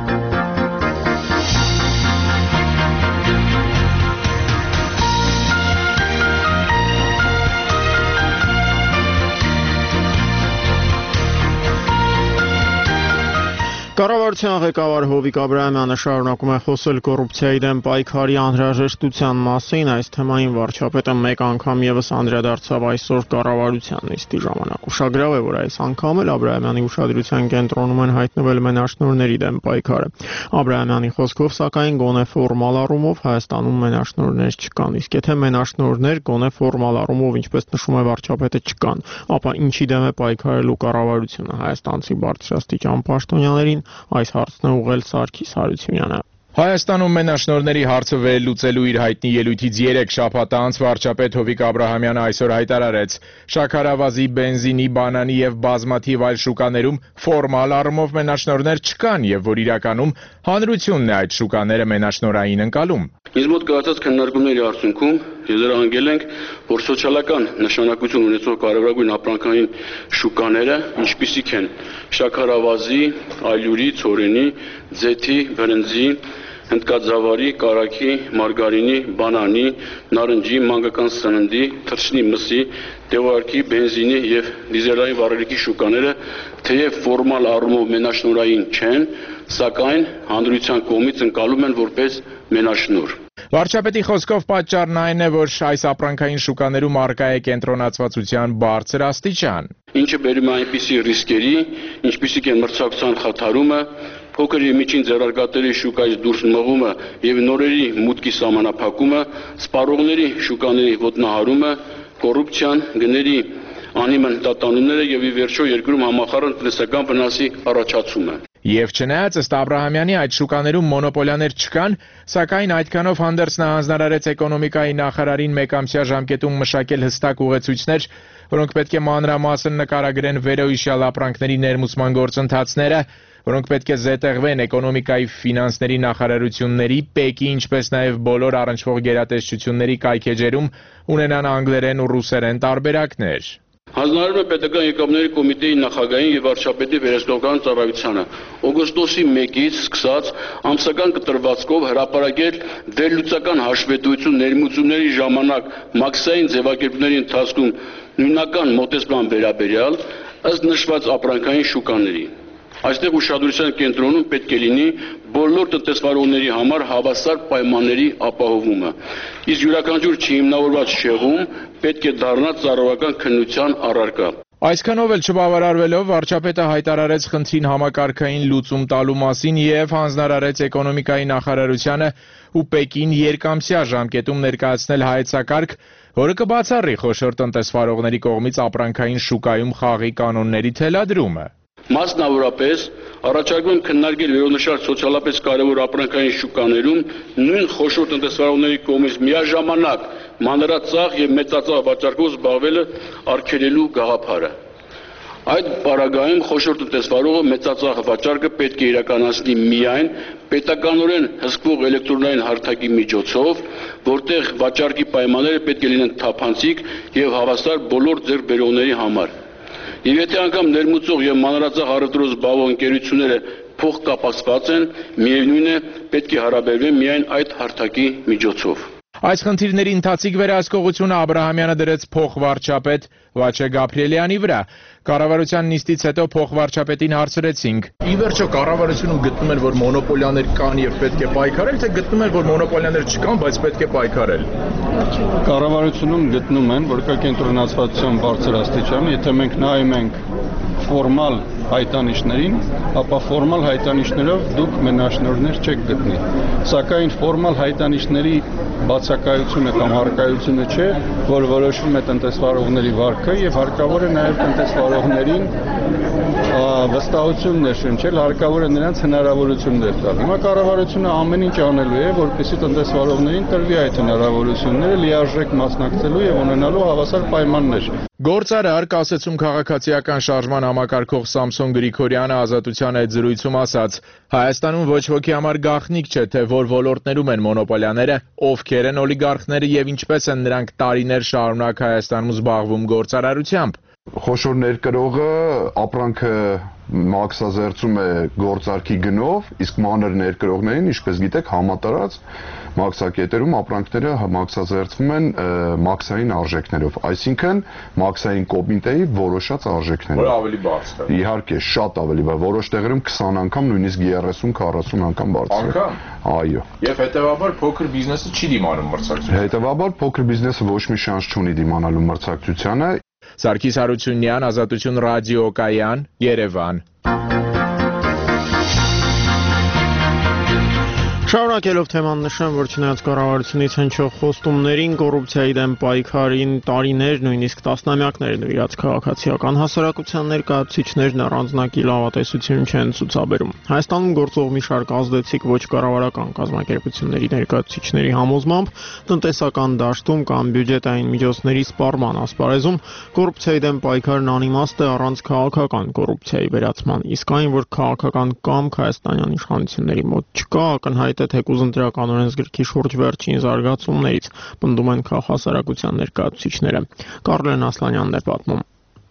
Կառավարության ղեկավար Հովիկ Աբրահամյանը շարունակում է խոսել կոռուպցիայի դեմ պայքարի անհրաժեշտության մասին։ Այս թեմային վարչապետը մեկ անգամ ևս անդրադարձավ այսօր կառավարության նիստի ժամանակ։ Ուշագրավ է, որ այս անգամ էլ Աբրահամյանի ուշադրության կենտրոնում են հայտնվել մենաշնորհների դեմ պայքարը։ Աբրահամյանի խոսքով, սակայն, գոնե ֆորմալ առումով Հայաստանում մենաշնորհներ չկան, իսկ եթե մենաշնորհներ գոնե ֆորմալ առումով, ինչպես նշում է վարչապետը, չկան, ապա ինչի դեմ է պայքարելու կառավարությունը հայաստանցի բարձրաստիճան պաշտոնյաներին։ Այս հարցն է ուղղել Սարգիս Հարությունյանը։ Հայաստանում մենաշնորհների հարցը վերլուծելու իր հայտնի ելույթից երեք շաբաթ անց վարչապետ Հովիկ Աբրահամյանը այսօր հայտարարեց. շաքարավազի, բենզինի, բանանի եւ բազմաթիվ այլ շուկաներում ֆորմալ առումով մենաշնորհներ չկան եւ որ իրականում հանրությունն է այդ շուկաները մենաշնորհային ընկալում։ Ինձ մոտ կայացած քննարկումների արդյունքում եզրահանգել ենք, որ սոցիալական նշանակություն ունեցող կարևորագույն ապրանքային շուկաները, ինչպիսիք են շաքարավազի, ալյուրի, ցորենի, ձեթի, բրնձի, հնդկաձավարի, կարագի, մարգարինի, բանանի, նարնջի, մանկական սննդի, թռչնի մսի, տեղարկի, բենզինի եւ դիզելային վառելիքի շուկաները թեև ֆորմալ առումով մենաշնորհային չեն, սակայն հանրության կողմից ընկալում են որպես մենաշնորհ։ Վարչապետի խոսքով պատճառն այն է, որ այս ապրանքային շուկաներում առկա է կենտրոնացվածության բարձր աստիճան, ինչը բերում է այնպիսի ռիսկերի, ինչպիսիք են մրցակցության խաթարումը, փոքր եւ միջին ձեռնարկատերի շուկայից դուրս մղումը եւ նորերի մուտքի սահմանափակումը, սպառողների շուկաների ոտնահարումը, կոռուպցիան, գների անիմն տատանումները եւ ի վերջո երկրում համախառն տնտեսական վնասի առաջացումը։ Եվ չնայած ըստ Աբրահամյանի այդ շուկաներում մոնոպոլիաներ չկան, սակայն այդքանով հանդերձ նա հանձնարարեց էկոնոմիկայի նախարարին մեկամսյա ժամկետում մշակել հստակ ուղեցույցներ, որոնք պետք է մանրամասն նկարագրեն վերոհիշյալ ապրանքների ներմուծման գործընթացները, որոնք պետք է զետեղվեն էկոնոմիկայի ֆինանսների նախարարությունների, ՊԵԿ-ի, ինչպես նաև բոլոր առնչվող գերատեսչությունների կայքեջերում ունենան անգլերեն ու ռուսերեն տարբերակներ։ Հանձնարարում է պետական եկամուտների կոմիտեի նախագահին եւ վարչապետի վերահսկողական ծառայությանը օգոստոսի մեկից սկսած ամսական կտրվածքով հրապարակել վերլուծական հաշվետվություն ներմուծումների ժամանակ մաքսային ձևակերպումների ընթացքում նույնական մոտեցման վերաբերյալ ըստ նշված ապրանքային շուկաների։ Այստեղ ուշադրության կենտրոնում պետք է լինի բոլոր տնտեսվարողների համար հավասար պայմանների ապահովումը, իսկ յուրաքանչյուր չհիմնավորված շեղում պետք է դառնա ծառայական քննության առարկա։ Այսքանով էլ չբավարարվելով վարչապետը հայտարարեց խնդրին համակարգային լուծում տալու մասին եւ հանձնարարեց էկոնոմիկայի նախարարությանը ու ՊԵԿ-ին երկամսյա ժամկետում ներկայացնել հայեցակարգ, որը կբացառի խոշոր տնտեսվարողների կողմից ապրանքային շուկայում խաղի կանոնների թելադրումը։ Մասնավորապես առաջարկում եմ քննարկել վերոնշյալ սոցիալապես կարևոր ապրանքային շուկաներում նույն խոշոր տնտեսվարողների կողմից միաժամանակ մանրածախ եւ մեծածախ վաճառքով զբաղվելը արգելելու գաղափարը։ Այդ պարագայում խոշոր տնտեսվարողը մեծածախ վաճառքը պետք է իրականացնի միայն պետականորեն հսկվող էլեկտրոնային հարթակի միջոցով, որտեղ վաճառքի պայմանները պետք է լինեն թափանցիկ եւ հավասար բոլոր ձեռքբերողների համար։ Եվ եթե անգամ ներմուծող եւ մանրածախ առևտրով զբաղվող ընկերությունները փոխկապակցված են, միևնույն է, պետք է հարաբերվեն միայն այդ հարթակի միջոցով։ Այս խնդիրների ընթացիկ վերահսկողությունը Աբրահամյանը դրեց փոխվարչապետ Վաչե Գաբրիելյանի վրա։ Կառավարության նիստից հետո փոխվարչապետին հարցրեցինք. Ի վերջո կառավարությունում գտնում են, որ մոնոպոլիաներ կան եւ պետք է պայքարել, թե գտնում են, որ մոնոպոլիաներ չկան, բայց պետք է պայքարել։ Կառավարությունում գտնում են, որ կա կենտրոնացվածության բարձր աստիճան, եթե մենք նայում ենք ֆորմալ հայտանիշներին, ապա ֆորմալ հայտանիշներով դուք մենաշնորհներ չեք գտնի։ Սակայն ֆորմալ հայտանիշների բացակայությունը կամ հարկայությունը չէ, որ որոշվում է տնտեսվարողների վարքը եւ հարկավոր է նաեւ տնտեսվարողներին վստահություն ներշնչել, հարկավոր է նրանց հնարավորություններ տալ։ Հիմա կառավարությունը ամեն ինչ անելու է, որպեսզի տնտեսվարողներին տրվի այդ հնարավորությունները լիարժեք մասնակցելու եւ ունենալու հավասար պայմաններ։ Գործարար կասեցում քաղաքացիական շարժման համակարգող Սամսոն Գրիգորյանը Ազատության այդ զրույցում ասաց. Հայաստանում ոչ ոքի համար գաղտնիք չէ, թե որ ոլորտներում են մոնոպոլիաները, ովքեր են օլիգարխները եւ ինչպես են նրանք տարիներ շարունակ Հայաստանում զբաղվում գործարարությամբ։ Խոշոր ներկրողը ապրանքը մաքսազերծում է գործարքի գնով, իսկ մանր ներկրողներին, ինչպես գիտեք, համատարած մաքսակետերում ապրանքները մաքսազերծվում են մաքսային արժեքներով, այսինքն մաքսային կոմիտեի որոշած արժեքներով։ Որ ավելի բարձր է։ Իհարկե, շատ ավելի բարձր, որոշ տեղերում քսան անգամ, նույնիսկ երեսուն քառասուն անգամ բարձր է։ Այո։ Եվ հետեւաբար փոքր բիզնեսը չի դիմանում մրցակցությանը։ Հետեւաբար փոքր բիզնեսը ոչ մի շանս չունի դիմանալու մրցակցությանը։ Սարգիս Հարությունյան, Ազատություն ռադիոկայան, Երևան։ Շարունակելով թեման նշեմ, որ չնայած կառավարությունից հնչող խոստումներին, կոռուպցիայի դեմ պայքարին տարիներ, նույնիսկ տասնամյակներ նվիրած քաղաքացիական հասարակության ներկայացուցիչներն առանձնակի լավատեսություն չեն ցուցաբերում։ Հայաստանում գործող մի շարք ազդեցիկ ոչ կառավարական կազմակերպությունների ներկայացուցիչների համոզմամբ տնտեսական դաշտում կամ բյուջետային միջոցների սպառման ասպարեզում կոռուպցիայի դեմ պայքարն անիմաստ է առանց քաղաքական կոռուպցիայի վերացման, իսկ այն, որ քաղաքական կամք հայաստանյան իշխանությունների մոտ չկա, ակնհայտ թեկուզ ընտրական օրենսգրքի շուրջ վերջին զարգացումներից, պնդում են քաղաքասարակության ներկայացուցիչները։ Կարլեն Ասլանյանն է պատմում։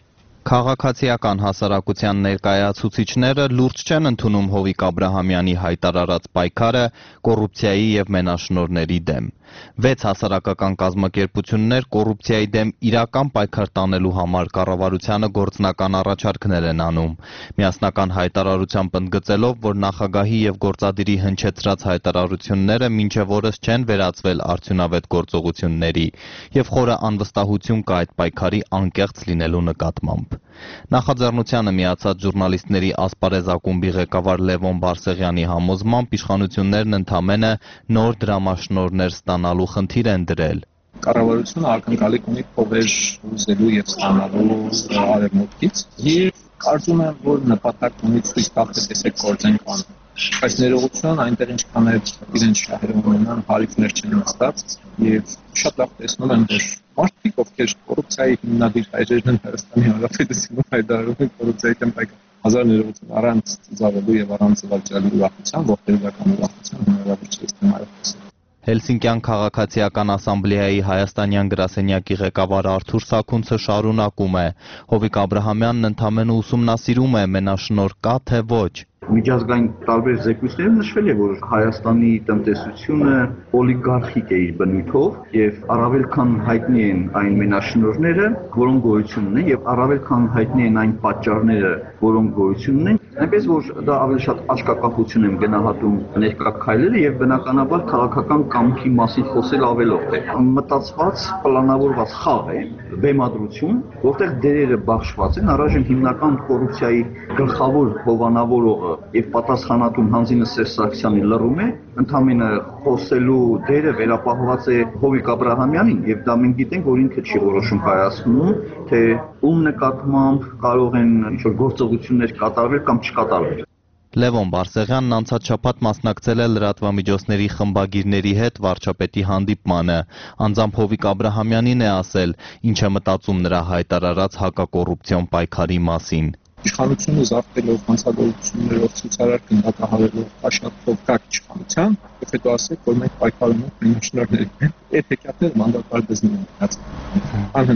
Քաղաքացիական հասարակության ներկայացուցիչները լուրջ չեն ընդունում Հովիկ Աբրահամյանի հայտարարած պայքարը կոռուպցիայի եւ մենաշնորհների դեմ։ Վեց հասարակական կազմակերպություններ կոռուպցիայի դեմ իրական պայքար տանելու համար կառավարությանը գործնական առաջարկներ են անում։ Միասնական հայտարարությամբ ընդգծելով, որ նախագահի եւ գործադիրի հնչեցրած հայտարարությունները մինչեւ օրս չեն վերածվել արդյունավետ գործողությունների եւ խորը անվստահություն կա այդ պայքարի անկեղծ լինելու նկատմամբ։ Նախաձեռնությանը միացած ժուրնալիստների ասպարեզ ակումբի ղեկավար Լևոն Բարսեղյանի համոզմամբ իշխանություններն ընդամենը նոր դրամաշնորհներ ստանալու խնդիր են դրել։ Կառավարությունը ակնկալիք ունի փողեր ուզելու եւ ստանալու արևմուտքից եւ կարծում եմ, որ նպատակ ունի ցույց տալ, թե տեսեք գործենք ան։ Բայց ներողություն այնտեղ ինչքան էլ իրենց շահերը ունենան, հարիկներ չեն ստաց եւ շատ լավ տեսնում եմ, որ մարդիկ, ովքեր կոռուպցիայի հիմնադիր հայրերն են Հայաստանի Հանրապետությունում հայտարարում են կոռուպցիայի դեմ պայքար, հազար ներողություն առանց ծավալելու եւ առանց զվարճալու ուրախության, ողջերական ուրախության հնարավոր չէ այստեղ այլ Հելսինկյան քաղաքացիական ասամբլեայի հայաստանյան գրասենյակի ղեկավար Արթուր Սաքունցը շարունակում է. Հովիկ Աբրահամյանն ընդամենը ուսումնասիրում է մենաշնորհ կա թե ոչ։ Միջազգային տարբեր զեկույցներում նշվել է, որ Հայաստանի տնտեսությունը օլիգարխիկ է իր բնույթով եւ առավել քան հայտնի են այն մենաշնորհները, որոնք գոյություն ունեն եւ առավել քան հայտնի են այն պատճառները, որոնք գոյություն ունեն, այնպես որ դա ավելի շատ աչքակախություն եմ գնահատում ներկա քայլերը եւ բնականաբար քաղաքական կամքի մասին խոսել ավելորդ է։ Մտածված, պլանավորված խաղ է, բեմադրություն, որտեղ դերերը բաշխված են, առայժմ հիմնական կոռուպցիայի գլխավոր հովանավորողը եւ պատասխանատուն Հանձինը Սերժ Սարգսյանի լռում է, ընդամենը խոսելու դերը վերապահված է Հովիկ Աբրահամյանին եւ դա մենք գիտենք, որ ինքը չի որոշում կայացնում, թե ում նկատմամբ կարող են ինչ-որ գործողություններ կատարվել կամ չկատարվել։ Լևոն Բարսեղյանն անցած շաբաթ մասնակցել է լրատվամիջոցների խմբագիրների հետ վարչապետի հանդիպմանը։ Անձամբ Հովիկ Աբրահամյանին է ասել, ինչ է մտածում նրա հայտարարած հակակոռուպցիոն պայքարի մասին։ Իշխանությունը զարթելով հանցագործություններով ցուցարար գնդակահարելով աշխատող կակ իշխանության, եւ հետո ասեք, որ մենք պայքարում ենք մենաշնորհների հետ, այդ հեքիաթները մանդատար դզնում են։ Անհնար։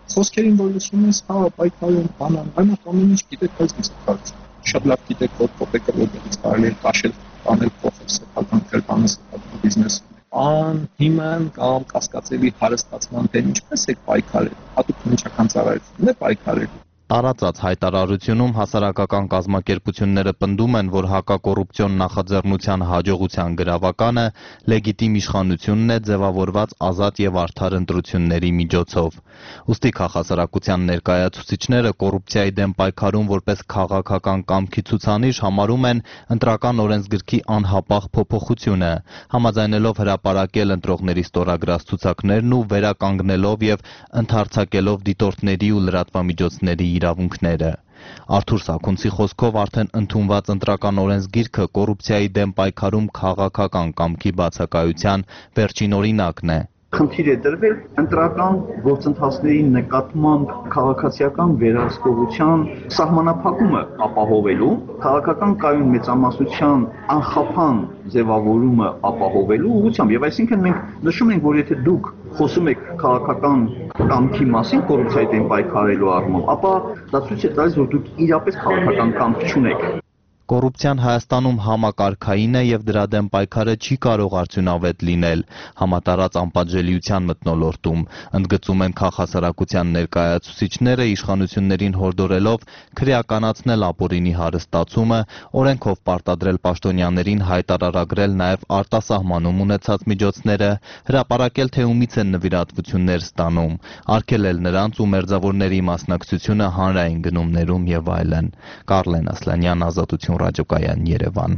Խոսքերին որ լսում ես, հա, պայքարում, բանան, այն ամեն ինչ գիտեք, բայց դիստակալ։ Շատ լավ գիտեք, որ փոխեկը որտեղից կարելի է կաշել, անել փոխել սեփական կերպանը, սեփական բիզնես։ Ան հիման կամ կասկածելի հարստացման դեմ ինչպես է պայքարել։ Հատուկ քննչական ծառայությունն է պայքարել։ Տարածած հայտարարությունում հասարակական կազմակերպությունները պնդում են, որ հակակոռուպցիոն նախաձեռնության հաջողության գրավականը լեգիտիմ իշխանությունն է ձևավորված ազատ եւ արդար ընտրությունների միջոցով։ Ուստի քաղաքասարակության ներկայացուցիչները կոռուպցիայի դեմ պայքարում որպես քաղաքական կամքի ցուցանիշ համարում են ընտրական օրենսգրքի անհապաղ փոփոխությունը, համաձայնելով հրապարակել ընտրողների ստորագրած ցուցակներն ու վերականգնելով եւ ընդհարձակելով դիտորդների ու լրատվամիջոցների իրավունքները։ Արթուր Սաքունցի խոսքով արդեն ընդունված ընտրական օրենսգիրքը կոռուպցիայի դեմ պայքարում քաղաքական կամքի բացակայության վերջին օրինակն է։ Խնդիր է դրվել ընտրական գործընթացների նկատմամբ քաղաքացիական վերահսկողության սահմանափակումը ապահովելու, քաղաքական կայուն մեծամասնության անխափան ձևավորումը ապահովելու ուղղությամբ, եւ այսինքն մենք նշում ենք, որ եթե դուք խոսում եք քաղաքական կամքի մասին կոռուպցիայի դեմ պայքարելու առումով, ապա դա ցույց է տալիս, որ դուք իրապես քաղաքական կամք չունեք։ Կոռուպցիան Հայաստանում համակարգային է եւ դրա դեմ պայքարը չի կարող արդյունավետ լինել համատարած անպատժելիության մթնոլորտում, ընդգծում են քաղաքասարակության ներկայացուցիչները, իշխանություններին հորդորելով քրեականացնել ապօրինի հարստացումը, օրենքով պարտադրել պաշտոնյաներին հայտարարագրել նաեւ արտասահմանում ունեցած միջոցները, հրապարակել թե ումից են նվիրատվություններ ստանում, արգելել նրանց ու մերձավորների մասնակցությունը հանրային գնումներում եւ այլն։ Կարլեն Ասլանյան, Ազատություն ռադիոկայան, Երևան։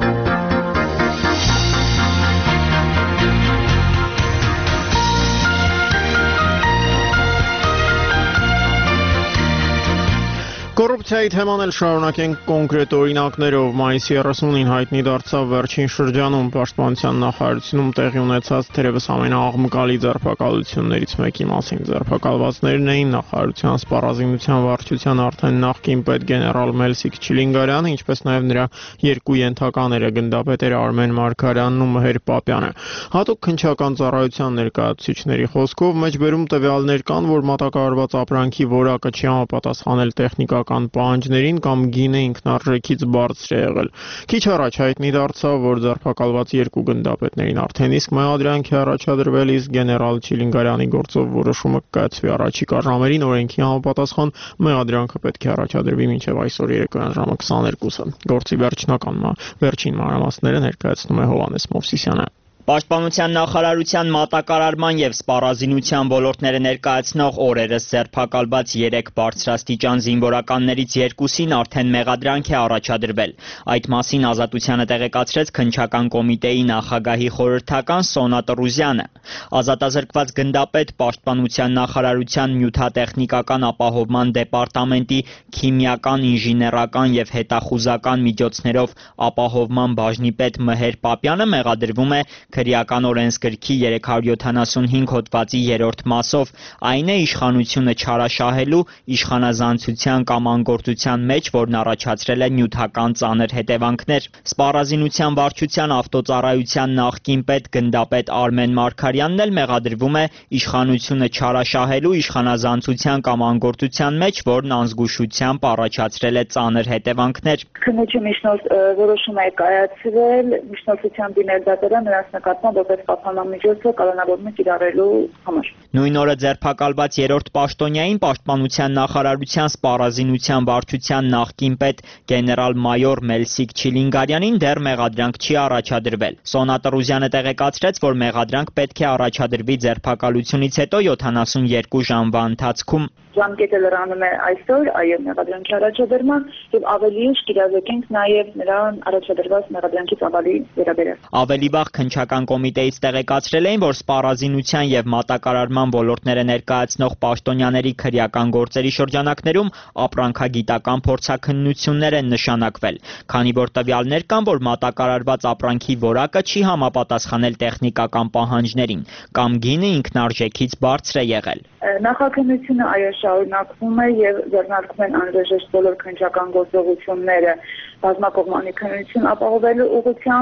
Կոռուպցիայի թեման էլ շարունակենք կոնկրետ օրինակներով։ Մայիսի երեսունին հայտնի դարձավ վերջին շրջանում պաշտպանության նախարարությունում տեղի ունեցած թերևս ամենաաղմկալի ձերբակալություններից մեկի մասին։ Ձերբակալվածներն էին նախարարության սպառազինության վարչության արդեն նախկին պետ գեներալ Մելսիկ Չիլինգարյանը, ինչպես նաև նրա երկու ենթակաները գնդապետերը Արմեն Մարգարյանն ու Մհեր Պապյանը։ Հատուկ քննչական ծառայության ներկայացուցիչների խոսքով մեջբերում տվյալներ կան, որ մատակարարված ապրանքի որակը չի համապատասխանել տեխնիկական պահանջներին կամ գինը ինքնարժեքից բարձր է եղել։ Քիչ առաջ հայտնի դարձավ, որ ձերբակալված երկու գնդապետներին արդեն իսկ մեղադրանք է առաջադրվել, իսկ գեներալ Չիլինգարյանի գործով որոշումը կայացվի առաջիկա ժամերին օրենքի համապատասխան մեղադրանքը պետք է առաջադրվի մինչև այսօր երեկոյան ժամը քսաներկուսը։ Գործի վերջնական վերջին մանրամասները ներկայացնում է Հովհաննես Մովսիսյանը։ Պաշտպանության նախարարության մատակարարման եւ սպառազինության ոլորտները ներկայացնող օրերս ձերբակալված երեք բարձրաստիճան զինվորականներից երկուսին արդեն մեղադրանք է առաջադրվել։ Այդ մասին Ազատությանը տեղեկացրեց քննչական կոմիտեի նախագահի խորհրդական Սոնա Տրուզյանը։ Ազատազրկված գնդապետ Պաշտպանության նախարարության նյութատեխնիկական ապահովման դեպարտամենտի քիմիական, ինժեներական եւ հետախուզական միջոցներով ապահովման բաժնի պետ Մհեր Պապյանը մեղադրվում է քրեական օրենսգրքի երեք հարյուր յոթանասունհինգ հոդվածի երրորդ մասով, այն է իշխանությունը չարաշահելու, իշխանազանցության կամ անգործության մեջ, որն առաջացրել է նյութական ծանր հետևանքներ։ Սպառազինության վարչության ավտոծառայության նախկին պետ գնդապետ Արմեն Մարգարյանն էլ մեղադրվում է իշխանությունը չարաշահելու, իշխանազանցության կամ անգործության մեջ, որն անզգուշությամբ առաջացրել է ծանր հետևանքներ։ Քննիչի միջնորդ որոշում է կայացրել, միջնորդությամբ դիմել դատական նրանց նկատմամբ որպես պահպանամիջոցը կանոնավորումը կիրառելու համար։ Նույն օրը ձերբակալված երրորդ պաշտոնյային Պաշտպանության նախարարության սպառազինության վարչության նախկին պետ գեներալ-մայոր Մելսիկ Չիլինգարյանին դեռ մեղադրանք չի առաջադրվել։ Սոնա Տրուզյանը տեղեկացրեց, որ մեղադրանք պետք է առաջադրվի ձերբակալությունից հետո յոթանասունյոթ ժամվա ընթացքում։ Ժամկետը լրանում է այսօր, այո, մեղադրանքի առաջադրման եւ ավելի ինչ կիրառենք նաեւ նրան առաջադրված մեղադրանքի ծավալի վերաբերյալ։ Ավելի վաղ քննչական կոմիտեից տեղեկացրել էին, որ սպառազինության եւ մատակարարման ոլորտները ներկայացնող պաշտոնյաների քրեական գործերի շրջանակներում ապրանքագիտական փորձաքննություններ են նշանակվել, քանի որ տվյալներ կան, որ մատակարարված ապրանքի որակը չի համապատասխանել տեխնիկական պահանջներին կամ գինը ինքնարժեքից բարձր է եղել։ Նախաքննությունը այո շարունակվում է եւ ձեռնարկվում են անհրաժեշտ բոլոր քննչական գործողությունները բազմակողմանի քննություն ապահովելու ուղղությամբ,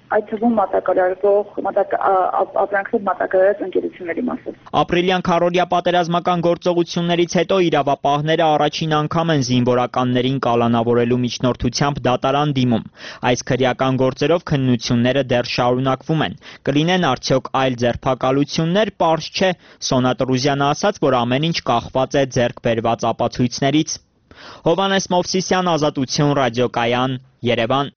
այդ թվում մատակարարվող ապրանքներ մատակարարած ընկերությունների մասին։ Ապրիլյան քառօրյա պատերազմական գործողություններից հետո իրավապահները առաջին անգամ են զինվորականներին կալանավորելու միջնորդությամբ դատարան դիմում։ Այս քրեական գործերով քննությունները դեռ շարունակվում են։ Կլինեն արդյոք այլ ձերբակալություններ, պարզ չէ։ Սոնա Տրուզյանը ասաց, որ ամեն ինչ կախված է ձեռք բերված ապացույցներից։ Հովհաննես Մովսիսյան, Ազատություն, ռադիոկայան, Երևան։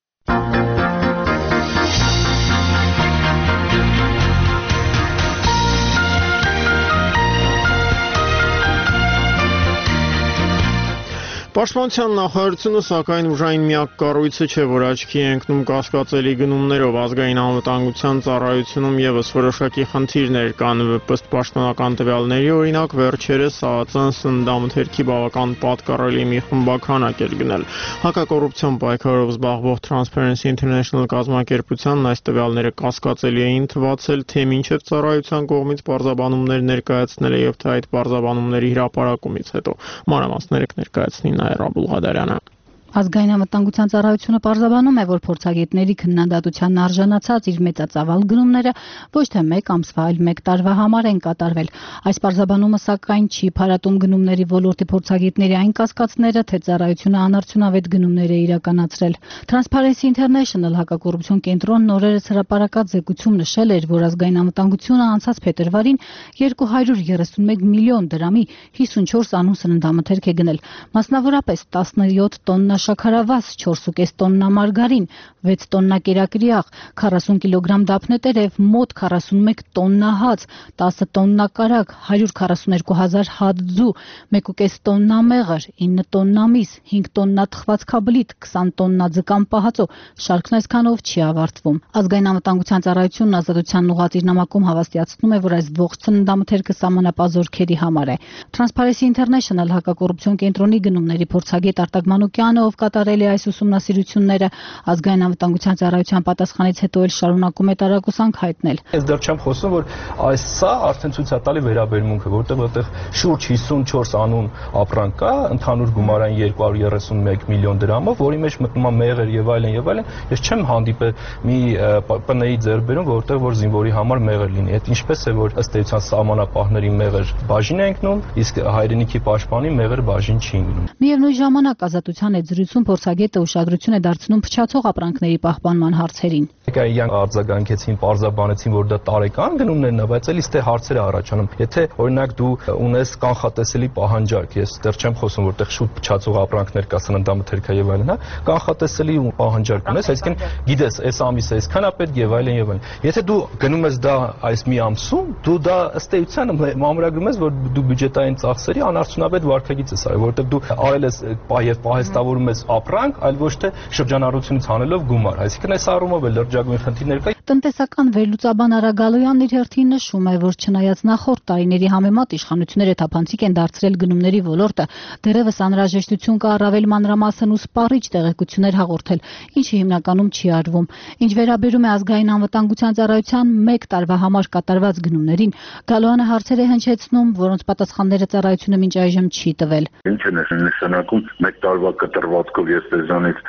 Պաշտպանության նախարարությունը սակայն ուժային միակ կառույցը չէ, որ աչքի է ընկնում կասկածելի գնումներով։ Ազգային անվտանգության ծառայությունում ևս որոշակի խնդիրներ կան։ Ըստ պաշտոնական տվյալների, օրինակ, վերջերս ԱԱԾ-ն սննդամթերքի բավական պատկառելի մի խմբաքանակ էր գնել։ Հակակոռուպցիոն պայքարով զբաղվող Transparency International կազմակերպությանն այս տվյալները կասկածելի էին թվացել, թե մինչև ծառայության կողմից պարզաբանումներ ներկայացնել է եւ թե այդ պարզաբանումների հրապարակումից հետո մանրամասները կներկայացնի Նաիրա Բուլղադարյանը։ Ազգային անվտանգության ծառայությունը պարզաբանում է, որ փորձագետների քննադատությանն արժանացած իր մեծածավալ գնումները ոչ թե մեկ ամսվա, այլ մեկ տարվա համար են կատարվել։ Այս պարզաբանումը սակայն չի փարատում գնումների ոլորտի փորձագետների այն կասկածները, թե ծառայությունը անարդյունավետ գնումներ է իրականացրել։ Transparency International հակակոռուպցիոն կենտրոնն օրերս հրապարակած զեկույցում նշել էր, որ ազգային անվտանգությունը անցած փետրվարին երկու հարյուր երեսունմեկ միլիոն դրամի հիսունչորս անուն սննդամթերք է գնել, մասնավորապես տասնյոթ տոննա շաքարավազ, չորս ու կես տոննա մարգարին, վեց տոննա կերակրիաղ, քառասուն կիլոգրամ դափնետերև, մոտ քառասունմեկ տոննա հաց, տասը տոննա կարագ, հարյուր քառասուներկու հազար հաց ձու, մեկ ու կես տոննա մեղր, ինը տոննա միս, հինգ տոննա թխված քաբլիթ, քսան տոննա ձկան պահածո, շարքն այսքանով չի ավարտվում։ Ազգային անվտանգության ծառայությունն Ազատությանն ուղղված իր նամակում հավաստիացնում է, որ այս ողջ սննդամթերքը սահմանապազորքերի համար է։ Transparency International հակակոռուպցիոն կենտրոնի գնումների փորձագետ Արտակ Մանուկյանը, ով կատարել է այս ուսումնասիրությունները, ազգային անվտանգության ծառայության պատասխանից հետո էլ շարունակում է տարակուսանք հայտնել։ Ես դեռ չեմ խոսում, որ այս սա արդեն ցույց է տալի վերաբերմունքը, որտեղ որտեղ շուրջ հիսունչորս անուն ապրանք կա, ընդհանուր գումարային երկու հարյուր երեսունմեկ միլիոն դրամով, որի մեջ մտնում է մեղր եւ այլն եւ այլն։ Ես չեմ հանդիպել մի ՊՆ-ի ձեռբերում, որտեղ որ զինվորի համար մեղր լինի։ Այդ ինչպես է, որ ըստ էության սահմանապահների մեղր բաժին է ընկնում, իսկ հայրենիքի պաշտպանի մեղր բաժին չի ընկնում։ Միևնույն ժամանակ Ազատության այդ զրույցում փորձագետը ուշադրություն է դարձնում փչացող ապրանքների պահպանման հարցերին։ Իրենք արձագանքեցին, պարզաբանեցին, որ դա տարեկան գնումներն է, բայց էլի ստե հարցեր է առաջանում։ Եթե օրինակ դու ունես կանխատեսելի պահանջարկ, ես դեռ չեմ խոսում, որտեղ շուտ փչացող ապրանքներ կա, սննդամթերքը եւ այլն, հա, կանխատեսելի պահանջարկ ունես, այսինքն գիտես, այս ամիսը այսքան է պետք եւ այլն եւ այլն։ Եթե դու գնում ես դա այս մի ամսում, դու դա ըստ էության մամրագրում ես, որ դու բյուջետային ծախսերի անարդյունավետ վարկագիծ ես արել, որտեղ դու արել ես եւ պահեստավորում ես ապրանք, այլ ոչ թե շրջանառությունից հանելով գումար։ Այսինքն այս առումով էլ լրջագույն խնդիրներ կա։ Տնտեսական վերլուծաբան Արա Գալոյանն իր հերթին նշում է, որ չնայած նախորդ տարիների համեմատ իշխանությունները թափանցիկ են դարձրել գնումների ոլորտը, դեռևս անհրաժեշտություն կա առավել մանրամասն ու սպառիչ տեղեկություններ հաղորդել, ինչը հիմնականում չի արվում։ Ինչ վերաբերում է ազգային անվտանգության ծառայության մեկ տարվա համար կատարված գնումներին, Գալոյանը հարցեր է հնչեցնում, որոնց պատասխանները ծառայությունը մինչ այժմ չի տվել։ Ինչ է նշանակում մեկ տարվա կտրվածքով ես դեզանից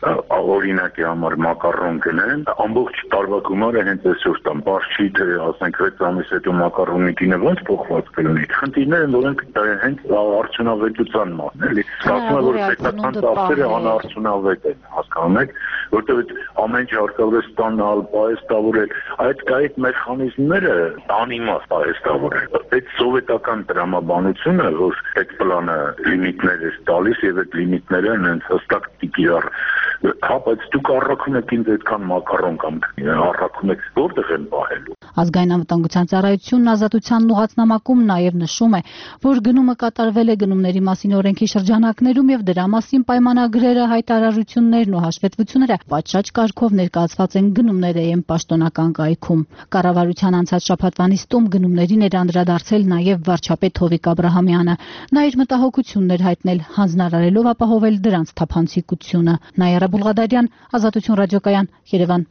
օրինակի համար մակարոն գնեն, ամբողջ տարվա գումարը հենց այսօր տամ, բարձ չի թե ասենք վեց ամիս հետո մակարոնի գինը ոնց փոխված կլինի։ Խնդիրները որոնք հենց արդյունավետության մասն է, էլի։ Ասում եմ, որ պետական ծախսերը անարդյունավետ են, հասկանում եք, որտեղ ամեն ինչ հարկավոր է ստանալ, պահեստավորել, այդ այդ մեխանիզմները անիմաստ պահեստավորել։ Այդ սովետական տրամաբանությունը, որ այդ պլանը լիմիտներ է տալիս եւ այդ լիմիտները հենց հստակ տիկիրար հա, բայց դուք առաքում եք ինձ այդքան մակարոն կամ առաքում եք որտեղ են պահելու։ Ազգային անվտանգության ծառայությունն Ազատությանն ուղղված նամակում նաև նշում է, որ գնումը կատարվել է գնումների մասին օրենքի շրջանակներում եւ դրա մասին պայմանագրերը, հայտարարություններն ու հաշվետվությունները պատշաճ կարգով ներկայացված են գնումների պաշտոնական կայքում։ Կառավարության անցած շաբաթվա նիստում գնումներին էր անդրադարձել նաև վարչապետ Հովիկ Աբրահամյանը։ Նա իր մտահոգություններ հայտնել, հանձնարարելով ապահովել դրանց թափանցիկությունը։ Նաիրա Բուլղադարյան, Ազատություն ռադիոկայան, Երևան։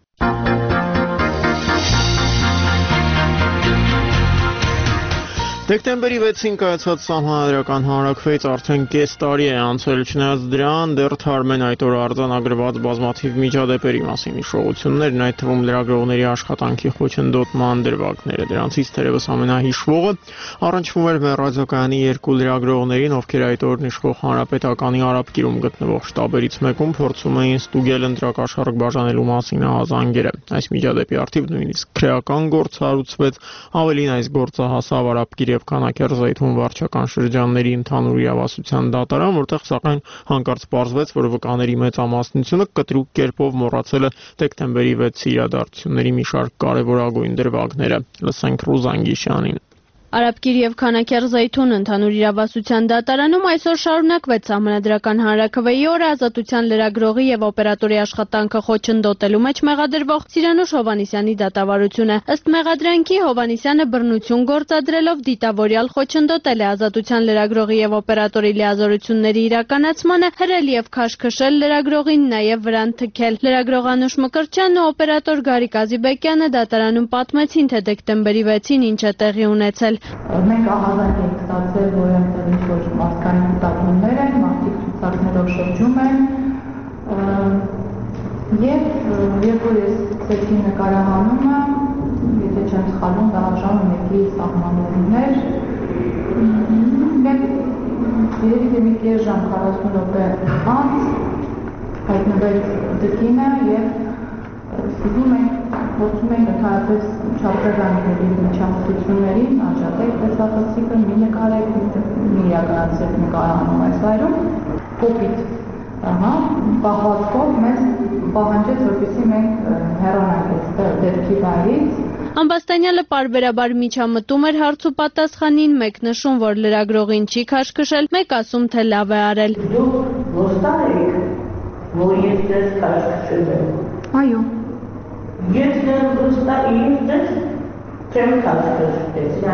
Դեկտեմբերի վեցին կայացած սահմանադրական հանրաքվեից արդեն կես տարի է անցել, չնայած դրան դեռ թարմ են այդ օրը արձանագրված բազմաթիվ միջադեպերի մասին հիշողություններն, այդ թվում լրագրողների աշխատանքի խոչընդոտման դրվագները։ Դրանցից թերևս ամենահիշվողը առնչվում էր մեր ռադիոկայանի երկու լրագրողներին, ովքեր այդ օրն իշխող հանրապետականի Արաբկիրում գտնվող շտաբերից մեկում փորձում էին ստուգել ընտրակաշառք բաժանելու մասին ահազանգերը։ Այս միջադեպի առթիվ նույնիսկ քրեական գործ հարուցվեց, ավելին այս գործը հասավ Արաբկիրի և Քանաքեռ-Զայթուն վարչական շրջանների ընդհանուր իրավասության դատարան, որտեղ սակայն հանկարծ պարզվեց, որ վկաների մեծամասնությունը կտրուկ կերպով մոռացել է դեկտեմբերի վեցի իրադարձությունների մի շարք կարևորագույն դրվագները։ Լսենք Ռուզան Գիշյանին։ Արաբկիր և Քանաքեռ-Զայթուն ընդհանուր իրավասության դատարանում այսօր շարունակվեց սահմանադրական հանրաքվեի օրը ազատության լրագրողի և օպերատորի աշխատանքը խոչընդոտելու մեջ մեղադրվող Սիրանուշ Հովհաննիսյանի դատավարությունը։ Ըստ մեղադրանքի Հովհաննիսյանը բռնություն գործադրելով դիտավորյալ խոչընդոտել է ազատության լրագրողի և օպերատորի լիազորությունների իրականացմանը, հրել և քաշքշել լրագրողին, նաև վրան թքել։ Լրագրող Անուշ Մկրտչյանն ու օպերատոր Գարիկ Ազիբեկյանը դատարանում պատմեցին, թե դեկտեմբերի վեցին ինչ է տեղի ունեցել։ Մենք ահազանգ ենք ստացել, որ այնտեղ ինչ-որ մարդկային կուտակումներ են, մարդիկ ցուցակներով շրջում են, և երբ որ ես սկսեցի նկարահանումը, եթե չեմ սխալվում, դա ժամը մեկի սահմանումն էր, երևի թե մի կես ժամ քառասուն րոպե անց հայտնվեց տկինը և սկզբում ենք փորձում ենք ընդհանրապես չափազանցել միջամտություններին, անջատել տեսախցիկը, մի նկարել, մի իրականացրել նկարահանում այս վայրում, կոպիտ պահվածքով մեզ պահանջեց, որպեսզի մենք հեռանանք այստեղ դեպքի վայրից։ Ամբաստանյալը պարբերաբար միջամտում էր հարց ու պատասխանին, մեկ նշում, որ լրագրողին չի քաշքշել, մեկ ասում, թե լավ է արել։ Դուք ոստան եք, որ ես ձեզ քաշքշել եմ։ Այո։ Ես դեռ ոստան ինձ ձեզ չեմ քաշքշել։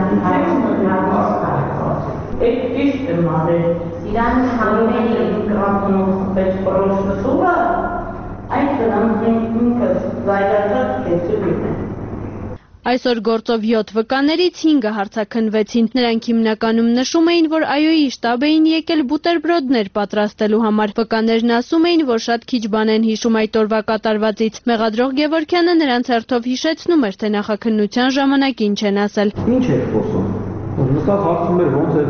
Այդ ճիշտ եմ արել։ Իրան համենի կրակնող պես պրոշնսուրը, այդ դրանք ինքս զայրացած կեցուգին է։ Այսօր գործով յոթ վկաներից հինգը հարցաքննվեցին։ Նրանք հիմնականում նշում էին, որ ԱՅՈ-ի շտաբ էին եկել բուտերբրոդներ պատրաստելու համար։ Վկաներն ասում էին, որ շատ քիչ բան են հիշում այդ օրվա կատարվածից։ Մեղադրող Գևորգյանը նրանց հերթով հիշեցնում էր, թե նախաքննության ժամանակ ինչ են ասել։ Ինչ եք խոսում։ Նստած հարցում էր ոնց է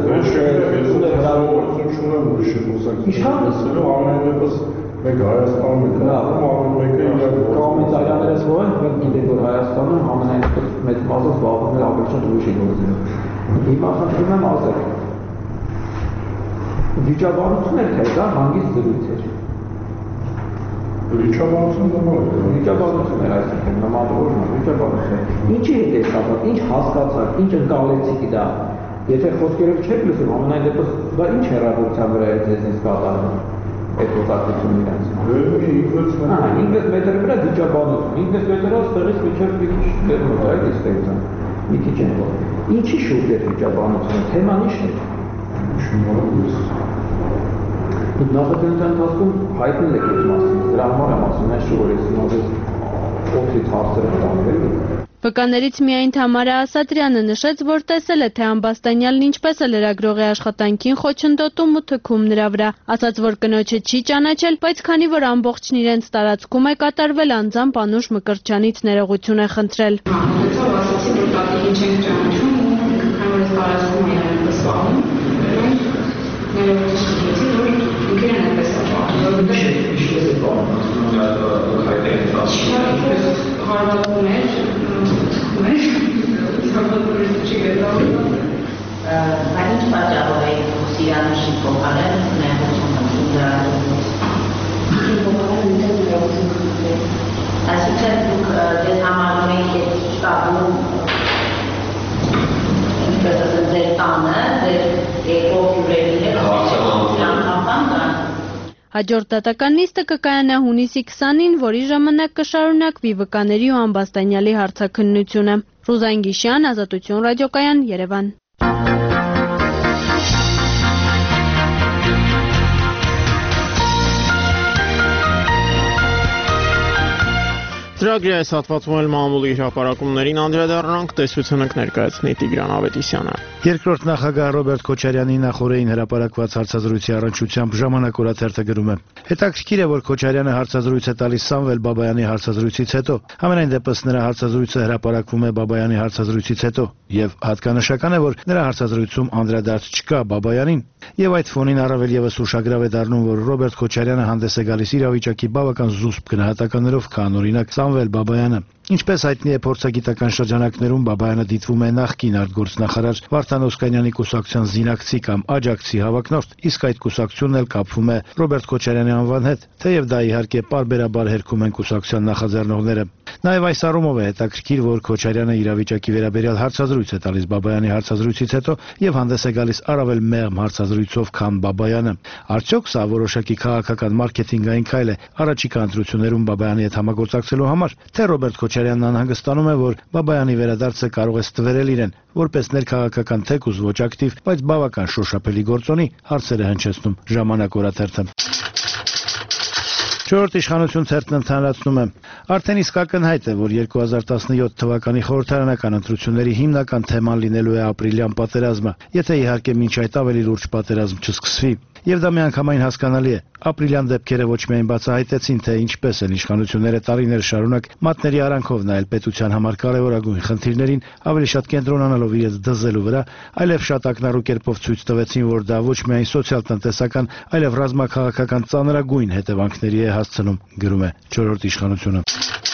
Իշխան լսելու ամենևս մեկ Հայաստանում է դրանում ամեն մեկը իր կողմից այլաներս որ են, մենք գիտենք, որ Հայաստանում ամենայն մեծ մասը զբաղվում է ապրիչան ուրիշի գործերով։ Հիմա խնդրում եմ ասել, վիճաբանություն էր թե դա հանգիստ զրույց էր։ Վիճաբանություն նման է։ Վիճաբանություն էր այսինքն նման ոչ վիճաբանություն։ Ինչի հետ է ստացած, ինչ հասկացաք, ինչ ընկալեցիք դա։ Եթե խոսքերով չեք լսում, ամենայն դեպս դա ինչ հեռավորության վրա է ձեզնից կատարվում։ Այդ ոտակցությունն իրենց։ Ահա, ինքնես մետրի վրա վիճաբանություն, ինքնես մետրով ստեղից միջև մի քիչ դերում է, այդ իստեղծան, մի քիչ են որ։ Ինչի շուրջ է վիճաբանությունը, թեման ի՞նչն է։ Դուք նախաքննության ընթացքում հայտնել եք այդ մասին, դրա համար եմ ասում, այն շուտ որ ես նորից օգնից հարցեր եմ տանել։ Վկաներից միայն Թամարա Ասատրյանը նշեց, որ տեսել է, թե Ամբաստանյալն ինչպես է լրագրողի աշխատանքին խոչընդոտում ու թքում նրա վրա։ Ասաց, որ կնոջը չի ճանաչել, բայց քանի որ ամբողջն իրենց տարածքում է կատարվել, անձամբ Անուշ Մկրտչյանից ներողություն է խնդրել։ Բայց ինչ պատճառով է Սիրանուշի փոխարեն ներողություն խնդրում դրանում։ Այսինքն դուք ձեզ համարում եք այդ շտաբում ինչպես ասեմ ձեր տանը, ձեր երկու հյուրերի հետ հարցանան դրան։ Հաջորդ դատական նիստը կկայանա հունիսի քսանին, որի ժամանակ կշարունակվի վկաների ու Ամբաստանյալի հարցաքննությունը։ Ռուզան Գիշյան, Ազատություն ռադիոկայան, Երևան։ Ծրագրի այս հատվածում էլ մամուլի հրապարակումներին անդրադառնանք, տեսությունը կներկայացնի Տիգրան Ավետիսյանը։ Երկրորդ նախագահ Ռոբերտ Քոչարյանի նախորդին հրապարակված հարցազրույցի առնչությամբ Ժամանակ օրաթերթը գրում է. Հետաքրքիր է, որ Քոչարյանը հարցազրույց է տալիս Սամվել Բաբայանի հարցազրույցից հետո։ Համենայն դեպս նրա հարցազրույցը հրապարակվում է Բաբայանի հարցազրույցից հետո, եւ հատկանշական է, որ նրա հարցազրույցում անդրադարձ չկա Բաբայանին, եւ այդ ֆոնին առավել եւս ուշագրավ է դառնում, որ Ռոբերտ Քոչարյանը հանդես է գալիս իրավիճակի բավական զուսպ գնահատականներով, քան օրինակ Սամվել Բաբայանը։ Ինչպես հայտնի է, փորձագիտական շրջանակներում Բաբայանը դիտվում է նախկին արտգործնախարար Վարդան Օսկանյանի կուսակցության զինակցի կամ աջակցի հավակնորդ, իսկ այդ կուսակցությունն էլ կապվում է Ռոբերտ Քոչարյանի անվան հետ, թեև դա իհարկե պարբերաբար հերքում են կուսակցության նախաձեռնողները։ Նաև այս առումով է հետաքրքիր, որ Քոչարյանը իրավիճակի վերաբերյալ հարցազրույց է տալիս Բաբայանի հարցազրույցից հետո եւ հանդես է գալիս առավել մեղմ հարցազրույցով, քան Բաբայանը։ Արդյոք սա որոշակի քաղաքական մարքեթինգային քայլ է առաջիկա ընտրություններում Բաբայանի հետ համագործակցելու համար, թե Ռոբերտ Քոչարյանն անհանգստանում է, որ Բաբայանի վերադարձը կարող է ստվերել իրեն որպես ներքաղաքական թեկուզ ոչ ակտիվ, բայց բավական շոշափելի գործոնի, հարցեր է հնչեցնում Ժամանակ օրաթերթը։ Չորրորդ իշխանություն թերթն ընդհանրացնում է. Արդեն իսկ ակնհայտ է, որ երկու հազար տասնյոթ թվականի խորհրդարանական ընտրությունների հիմնական թեման լինելու է ապրիլյան պատերազմը, եթե իհարկե մինչ այդ ավելի լուրջ պատերազմ չսկսվի։ Եվ դա միանգամայն հասկանալի է։ Ապրիլյան դեպքերը ոչ միայն բացահայտեցին, թե ինչպես են իշխանությունները տարիներ շարունակ մատների արանքով նայել պետության համար կարևորագույն խնդիրներին, ավելի շատ կենտրոնանալով իրենց դզելու վրա, այլև շատ ակնառու կերպով ցույց տվեցին, որ դա ոչ միայն սոցիալ-տնտեսական, այլև ռազմաքաղաքական ծանրագույն հետևանքների է հասցնում, գրում է չորրորդ իշխանությունը։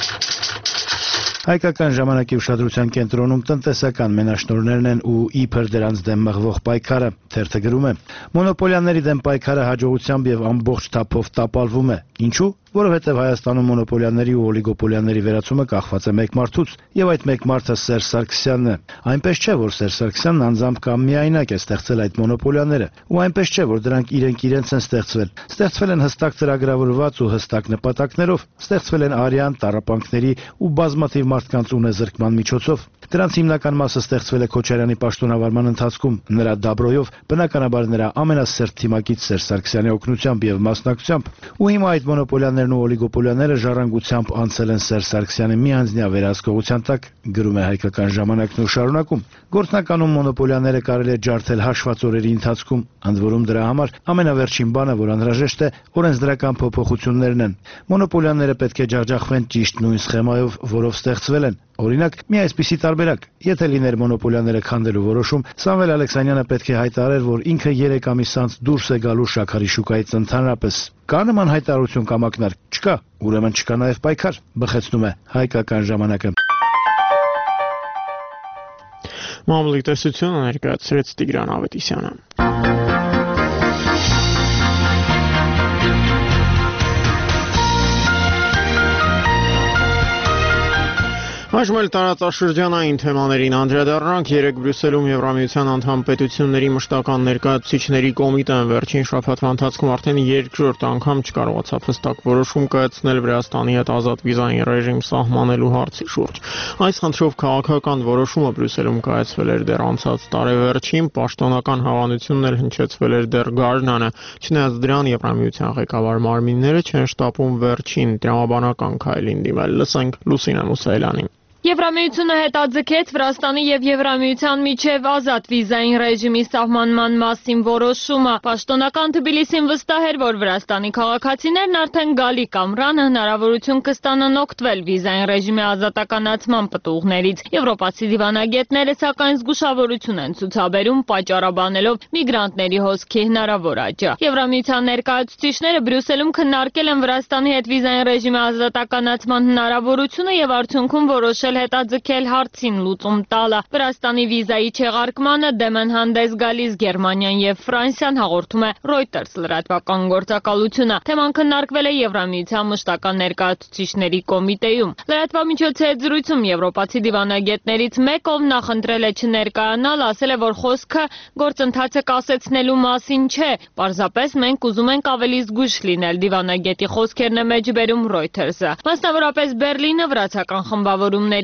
Հայկական ժամանակի ուշադրության կենտրոնում տնտեսական մենաշնորհներն են ու իբր դրանց դեմ մղվող պայքարը, թերթը գրում է. Մոնոպոլիաների դեմ պայքարը հաջողությամբ եւ ամբողջ թափով տապալվում է։ Ինչու՞։ Որովհետև Հայաստանում մոնոպոլիաների ու օլիգոպոլիաների վերացումը կախված է մեկ մարդուց, եւ այդ մեկ մարդը Սերժ Սարգսյանն է։ Այնպես չէ, որ Սերժ Սարգսյանն անձամբ կամ միայնակ է ստեղծել այդ մոնոպոլիաները, ու այնպես չէ, որ դրանք իրենք իրենց են ստեղծվել։ Ստեղծվել են հստակ ծրագրավորված ու հստակ նպատակներով, ստեղծվել են արյան, տառապանքների ու բազմաթիվ մարդկանց ունեզրկման միջոցով։ Դրանց հիմնական մասը ստեղծվել է Քոչարյանի պաշտոնավարման ընթացքում, նրա դաբրոյով, բնականաբար նրա ամենասերտ թիմակից Սերժ Սարգսյանի օգնությամբ եւ մասնակցությամբ, ու հիմա այդ մոնոպոլիաներն ու օլիգոպոլիաները ժառանգությամբ անցել են Սերժ Սարգսյանի միանձնյա վերահսկողության տակ, գրում է Հայկական ժամանակն ու շարունակում։ Գործնականում մոնոպոլիաները կարելի է ջարդել հաշված օրերի ընթացքում, ընդ որում դրա համար ամենավերջին բանը, որ անհրաժեշտ է, օրենսդրական փոփոխություններն են։ Մոնոպոլիաները պետք է ջախջախվեն ճիշտ նույն սխեմայով, որով ստեղծվել են։ Օրինակ, մի այսպիսի տարբերակ. եթե լիներ մոնոպոլիաները քանդելու որոշում, Սամվել Ալեքսանյանը պետք է հայտարարեր, որ ինքը երեք ամիս անց դուրս է գալու շաքարի շուկայից ընդհանրապես։ Կա նման հայտարարություն կամ ակնարկ։ Չկա, ուրեմն չկա նաև պայքար, բխեցնում է Հայկական ժամանակը։ Մամուլի տեսությունը ներկայացրեց Տիգրան Ավետիսյանը։ Այժմ էլ տարածաշրջանային թեմաներին անդրադառնանք։ Երեկ Բրյուսելում Եվրամիության անդամ պետությունների մշտական ներկայացուցիչների կոմիտեն վերջին շաբաթվա ընթացքում արդեն երկրորդ անգամ չկարողացավ հստակ որոշում կայացնել Վրաստանի հետ ազատ վիզային ռեժիմ սահմանելու հարցի շուրջ։ Այս խնդրով քաղաքական որոշումը Բրյուսելում կայացվել էր դեռ անցած տարեվերջին, պաշտոնական հավանությունն էլ հնչեցվել էր դեռ գարնանը։ Չնայած դրան Եվրամիության ղեկավար մարմինները չեն շտապում վերջին տրամաբանական քայլին դիմել։ Լսենք Լուսինե Մուսայելյանին։ Եվրամիությունը հետաձգեց Վրաստանի եւ Եվրամիության միջև ազատ վիզային ռեժիմի սահմանման մասին որոշումը։ Պաշտոնական Թբիլիսին վստահ էր, որ Վրաստանի քաղաքացիներն արդեն գալիք ամռանը հնարավորություն կստանան օգտվել վիզային ռեժիմի ազատականացման պտուղներից։ Եվրոպացի դիվանագետները սակայն զգուշավորություն են ցուցաբերում, պատճառաբանելով միգրանտների հոսքի հնարավոր աճը։ Եվրամիության ներկայացուցիչները Բրյուսելում քննարկել են Վրաստանի հետ վիզային ռեժիմի ազատականացման հնարավորությունը եւ արդյունքում որոշել հետաձգել հարցին լուծում տալը։ Վրաստանի վիզայի չեղարկմանը դեմ են հանդես գալիս Գերմանիան եւ Ֆրանսիան, հաղորդում է Reuters լրատվական գործակալությունը։ Թեման քննարկվել է Եվրամիության մշտական ներկայացուցիչների կոմիտեում։ Լրատվամիջոցի հետ զրույցում եվրոպացի դիվանագետներից մեկը, ով նախընտրել է չներկայանալ, ասել է, որ խոսքը գործընթացը կասեցնելու մասին չէ, պարզապես մենք ուզում ենք ավելի զգույշ լինել։ Դիվանագետի խոսքերն է մեջբերում Reuters-ը։ Մասնավորապես Բերլինը վրացական խմբավորումների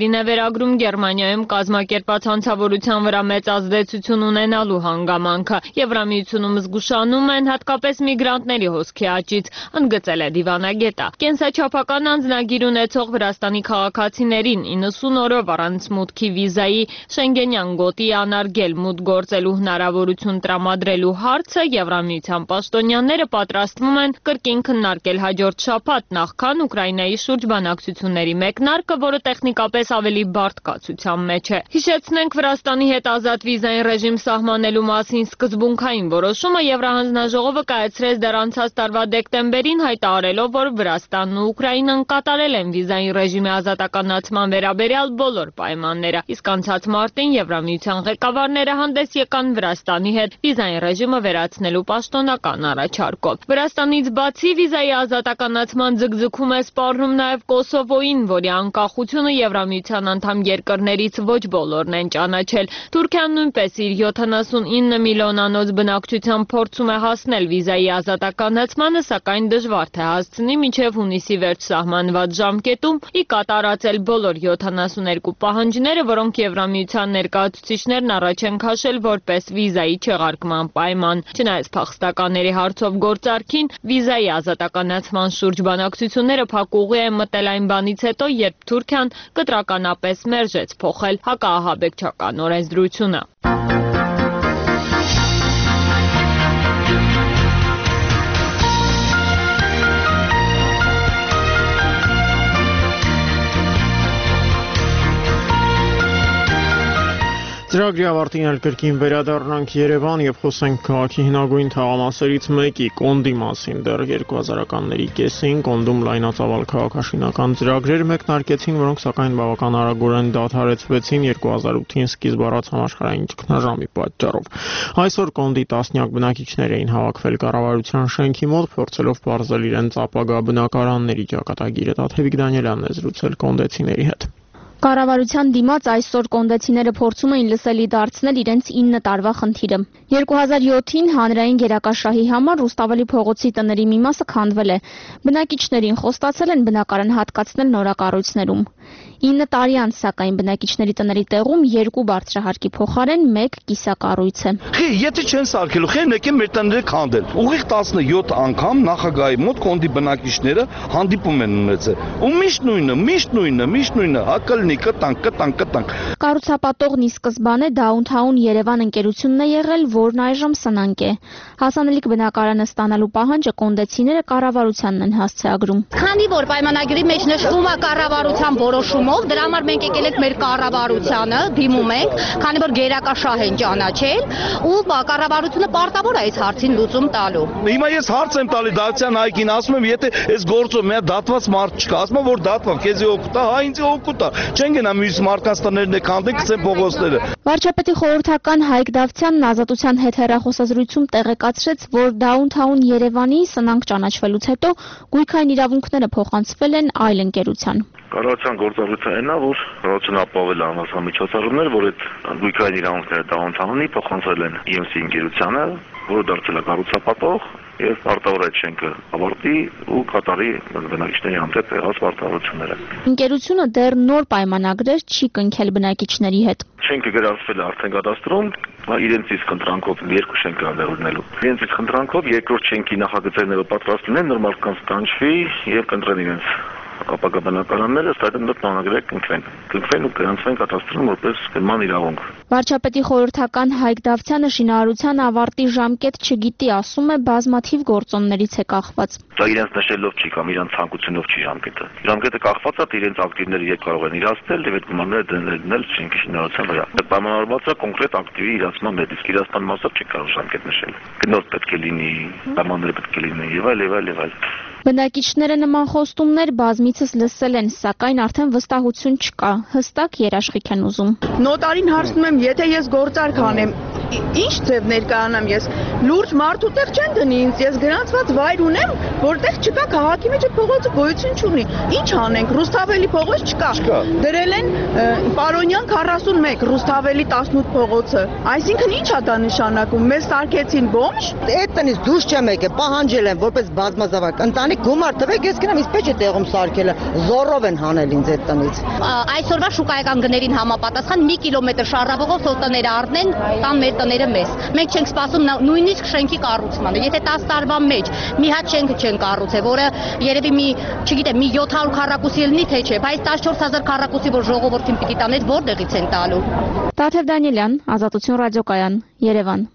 պայմաններին է վերագրում Գերմանիայում կազմակերպած հանցավորության վրա մեծ ազդեցություն ունենալու հանգամանքը։ Եվրամիությունում զգուշանում են հատկապես միգրանտների հոսքի աճից, ընդգծել է դիվանագետը։ Կենսաչափական անձնագիր ունեցող Վրաստանի քաղաքացիներին իննսուն օրով առանց մուտքի վիզայի Շենգենյան գոտի անարգել մուտք գործելու հնարավորություն տրամադրելու հարցը Եվրամիության պաշտոնյաները պատրաստվում են կրկին քննարկել հաջորդ շաբաթ, նախքան Ուկրաինայի շուրջ բանակցությունների մեկնարկը, որը տեխնիկապես ավելի բարդ կացության մեջ է։ Հիշեցնենք, Վրաստանի հետ ազատ վիզային ռեժիմ սահմանելու մասին սկզբունքային որոշումը Եվրահանձնաժողովը կայացրեց դեռ անցած տարվա դեկտեմբերին, հայտարարելով, որ Վրաստանն ու Ուկրաինան կատարել են վիզային ռեժիմի ազատականացման վերաբերյալ բոլոր պայմանները, իսկ անցած մարտին Եվրամիության ղեկավարները հանդես եկան Վրաստանի հետ վիզային ռեժիմը վերացնելու պաշտոնական առաջարկով։ Վրաստանից բացի վիզայի ազատականացման ձգձգում է սպառնում նաև Կոսովոյին, որի անկախությունը Եվրամիության անդամ երկրներից ոչ բոլորն են ճանաչել։ Թուրքիան նույնպես իր յոթանասունինը միլիոնանոց բնակչությամբ փորձում է հասնել վիզայի ազատականացմանը, սակայն դժվար թե հասցնի մինչև հունիսի վերջ սահմանված ժամկետում ի կատարածել բոլոր յոթանասուներկու պահանջները, որոնք Եվրամիության ներկայացուցիչներն առաջ են քաշել որպես վիզայի չեղարկման պայման։ Չնայած փախստականների հարցով գործարքին, վիզայի ազատականացման շուրջ բանակցությունները փակուղի են մտել այն բանից հետո, երբ Թուրքիան կտրականապես մերժեց փոխել հակաահաբեկչական օրենսդրությունը։ Ծրագրի ավարտին էլ կրկին վերադառնանք Երևան եւ խոսենք քաղաքի հնագույն թաղամասերից մեկի՝ Կոնդի մասին։ Դեռ երկու հազարականների կեսին Կոնդում լայնածավալ քաղաքաշինական ծրագրեր մեկնարկեցին, որոնք սակայն բավական արագորեն դադարեցվեցին երկու հազար ութին սկիզբ առած համաշխարհային ճգնաժամի պատճառով։ Այսօր Կոնդի տասնյակ բնակիչներ էին հավաքվել կառավարության շենքի մոտ, փորձելով պարզել իրենց ապագա բնակարանների ճակատագիրը։ Տաթևիկ Դանիելյանն է զրուցել կոնդեցիների հետ։ Կառավարության դիմաց այսօր կոնդեցիները փորձում էին լսելի դարձնել իրենց ինը տարվա խնդիրը։ երկու հազար յոթին հանրային գերակաշահի համար Ռուստավելի փողոցի տների մի մասը քանդվել է։ Բնակիչներին խոստացել են բնակարան հատկացնել նորակառույցներում։ ինը տարի անց սակայն բնակիչների տների տեղում երկու բարձրահարկի փոխարեն մեկ կիսակառույց է։ Խի, եթե չեն սարքելու, խեն եկեն մեր տները քանդել։ Ուղիղ տասնյոթ անգամ նախագահի մոտ Կոնդի բնակիչները հանդիպում են ունեցել։ Ու միշտ նույնը, միշտ նույնը, միշտ նույնը, ակլնի կտանք, կտանք, կտանք։ Կառուցապատողն ի սկզբանե Downtown Երևան ընկերությունն է եղել, որն այժմ սնանկ է։ Հասանելիք բնակարանը ստանալու պահանջը կոնդեցիները կառավարությանն են հասցեագրում։ Քանի որ պայմանագրի մեջ նշվում է կառավարության որոշումով, դրա համար մենք եկել ենք մեր կառավարությանը, դիմում ենք, քանի որ գերակաշահ են ճանաչել, ու կառավարությունը պարտավոր է այս հարցին լուծում տալու։ Հիմա ես հարց եմ տալի Դավթյան Հայկին, ասում եմ, եթե այս գործը մի հատ դատված մարդ չկա, ասում եմ, որ դատված, քեզի օգուտ է, հա ինձ օգուտ է։ Չեն գնա մյուս մարդկանց տներն է քանդեն, գցեն փողոցները։ Վարչապետի խորհրդական Հայկ Դավթյանն Ազատության հետ հեռախոսազրույցում տեղեկացրեց, որ Downtown Երևանի սնանկ ճանաչվելուց հետո գույքային իրավունքները փոխանցվել են այլ ընկերության։ Կառավարության գործառույթը այն է, որ կառավարությունը ապահովել է անվասան միջոցառումներ, որ այդ գույքային իրավունքները Downtown-ի փոխանցել են ի էմ սի ընկերությանը, որը դարձել է կառուցապատող եւ պարտավոր այդ շենքը ավարտի ու կատարի բնակիչների հանդեպ եղած պարտավորությունները։ Ընկերությունը դեռ նոր պայմանագրեր չի կնքել բնակիչների հետ։ Շենքը գրանցվել է արդեն կադաստրում, իրենց իսկ խնդրանքով երկու շենք է անդրդնելու։ Իրենց իսկ խնդրանքով երկրորդ շենքի նախագծերները պատրաստ լինեն, նոր մարդ կանչվի եւ կընտրեն իրենց ապագա բնակարանները, ըստ այդմ դեռ պայմանագրեր կնքվեն։ Կնքվեն ու գրանցվեն կադաստրում որպես գնման իրավունք։ Վարչապետի խորհրդական Հայկ Դավթյանը շինարարության ավարտի ժամկետ չգիտի, ասում է, բազմաթիվ գործոններից է կախված։ Դա իրենց նշելով չի կամ իրենց ցանկությունով չի ժամկետը։ Ժամկետը կախված է իրենց ակտիվների հետ կարող են իրացնել եւ այդ գումարները դնել շենքի շինարարության վրա։ Դա պայմանավորված է կոնկրետ ակտիվի իրացման հետ, իսկ իրացման մասով չի կարող ժամկետ նշել։ Գնոց պետք է լինի, պայմանները պետք է լինեն եւ այլ եւ այլ եւ այլ։ Բնակիչները նման խոստումներ բազմիցս լսել են, սակայն արդեն վստահություն չկա, հստակ երաշխիք են ուզում։ Նոտարին հարցնում եմ, եթե ես գործարք անեմ, Ինչ ձև ներկայանամ ես։ Լուրջ մարդու տեղ չեն դնի ինձ, ես գրանցված վայր ունեմ, որտեղ չկա քաղաքի մեջ փողոցը գոյություն չունի։ Ինչ անենք, Ռուսթավելի փողոց չկա։ Դրել են Պարոնյան քառասունմեկ, Ռուսթավելի տասնութ փողոցը։ Այսինքն ի՞նչ է դա նշանակում։ Մեզ սարքեցին բոմժ։ Այդ տնից դուրս չեմ եկել, պահանջել եմ որպես բազմազավակ։ Ընտանիք գումար տվեք, ես գնամ, իսկ պետք է տեղում սարքելը։ Զորով են հանել ինձ այդ տնից։ Այսօրվա շուկայական գներին համապատասխան մի կիլոմետր շարժաբողով թող տները առնեն, տան մեր տները մեզ։ Մենք չենք սպասում նույնիսկ շենքի կառուցմանը։ Եթե տասը տարվա մեջ մի հատ շենքը չեն կառուցել, որը երևի մի, չգիտեմ, մի յոթ հարյուր քառակուսի լինի, թե չէ, բայց տասնչորս հազար քառակուսի որ ժողովրդին պիտի տաներ, որտեղից են տալու։ Տաթև Դանիելյան, Ազատություն ռադիոկայան, Երևան։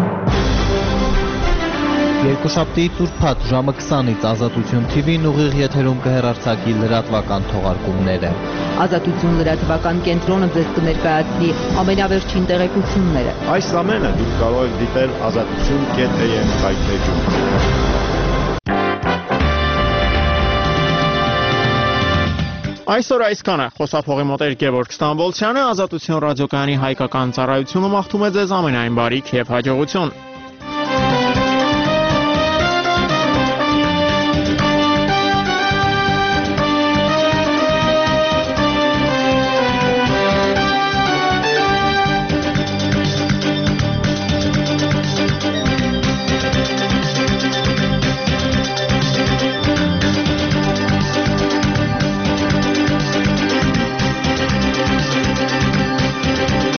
Երկուշաբթի ուրբաթ ժամը քսանից Ազատություն Թի Վին ուղիղ եթերում կհեռարձակի լրատվական թողարկումները։ Ազատություն լրատվական կենտրոնը ձեզ կներկայացնի ամենավերջին տեղեկությունները։ Այս ամենը դուք կարող եք դիտել ազատություն կետ էյ էմ հայտնեջում։ Այսօր այսքանը, խոսափողի մոտ էր Գևորգ Ստամբոլցյանը, Ազատություն ռադիոկայանի հայկական ծառայությունը մաղթում է ձեզ ամենայն բարիք և հաջողություն։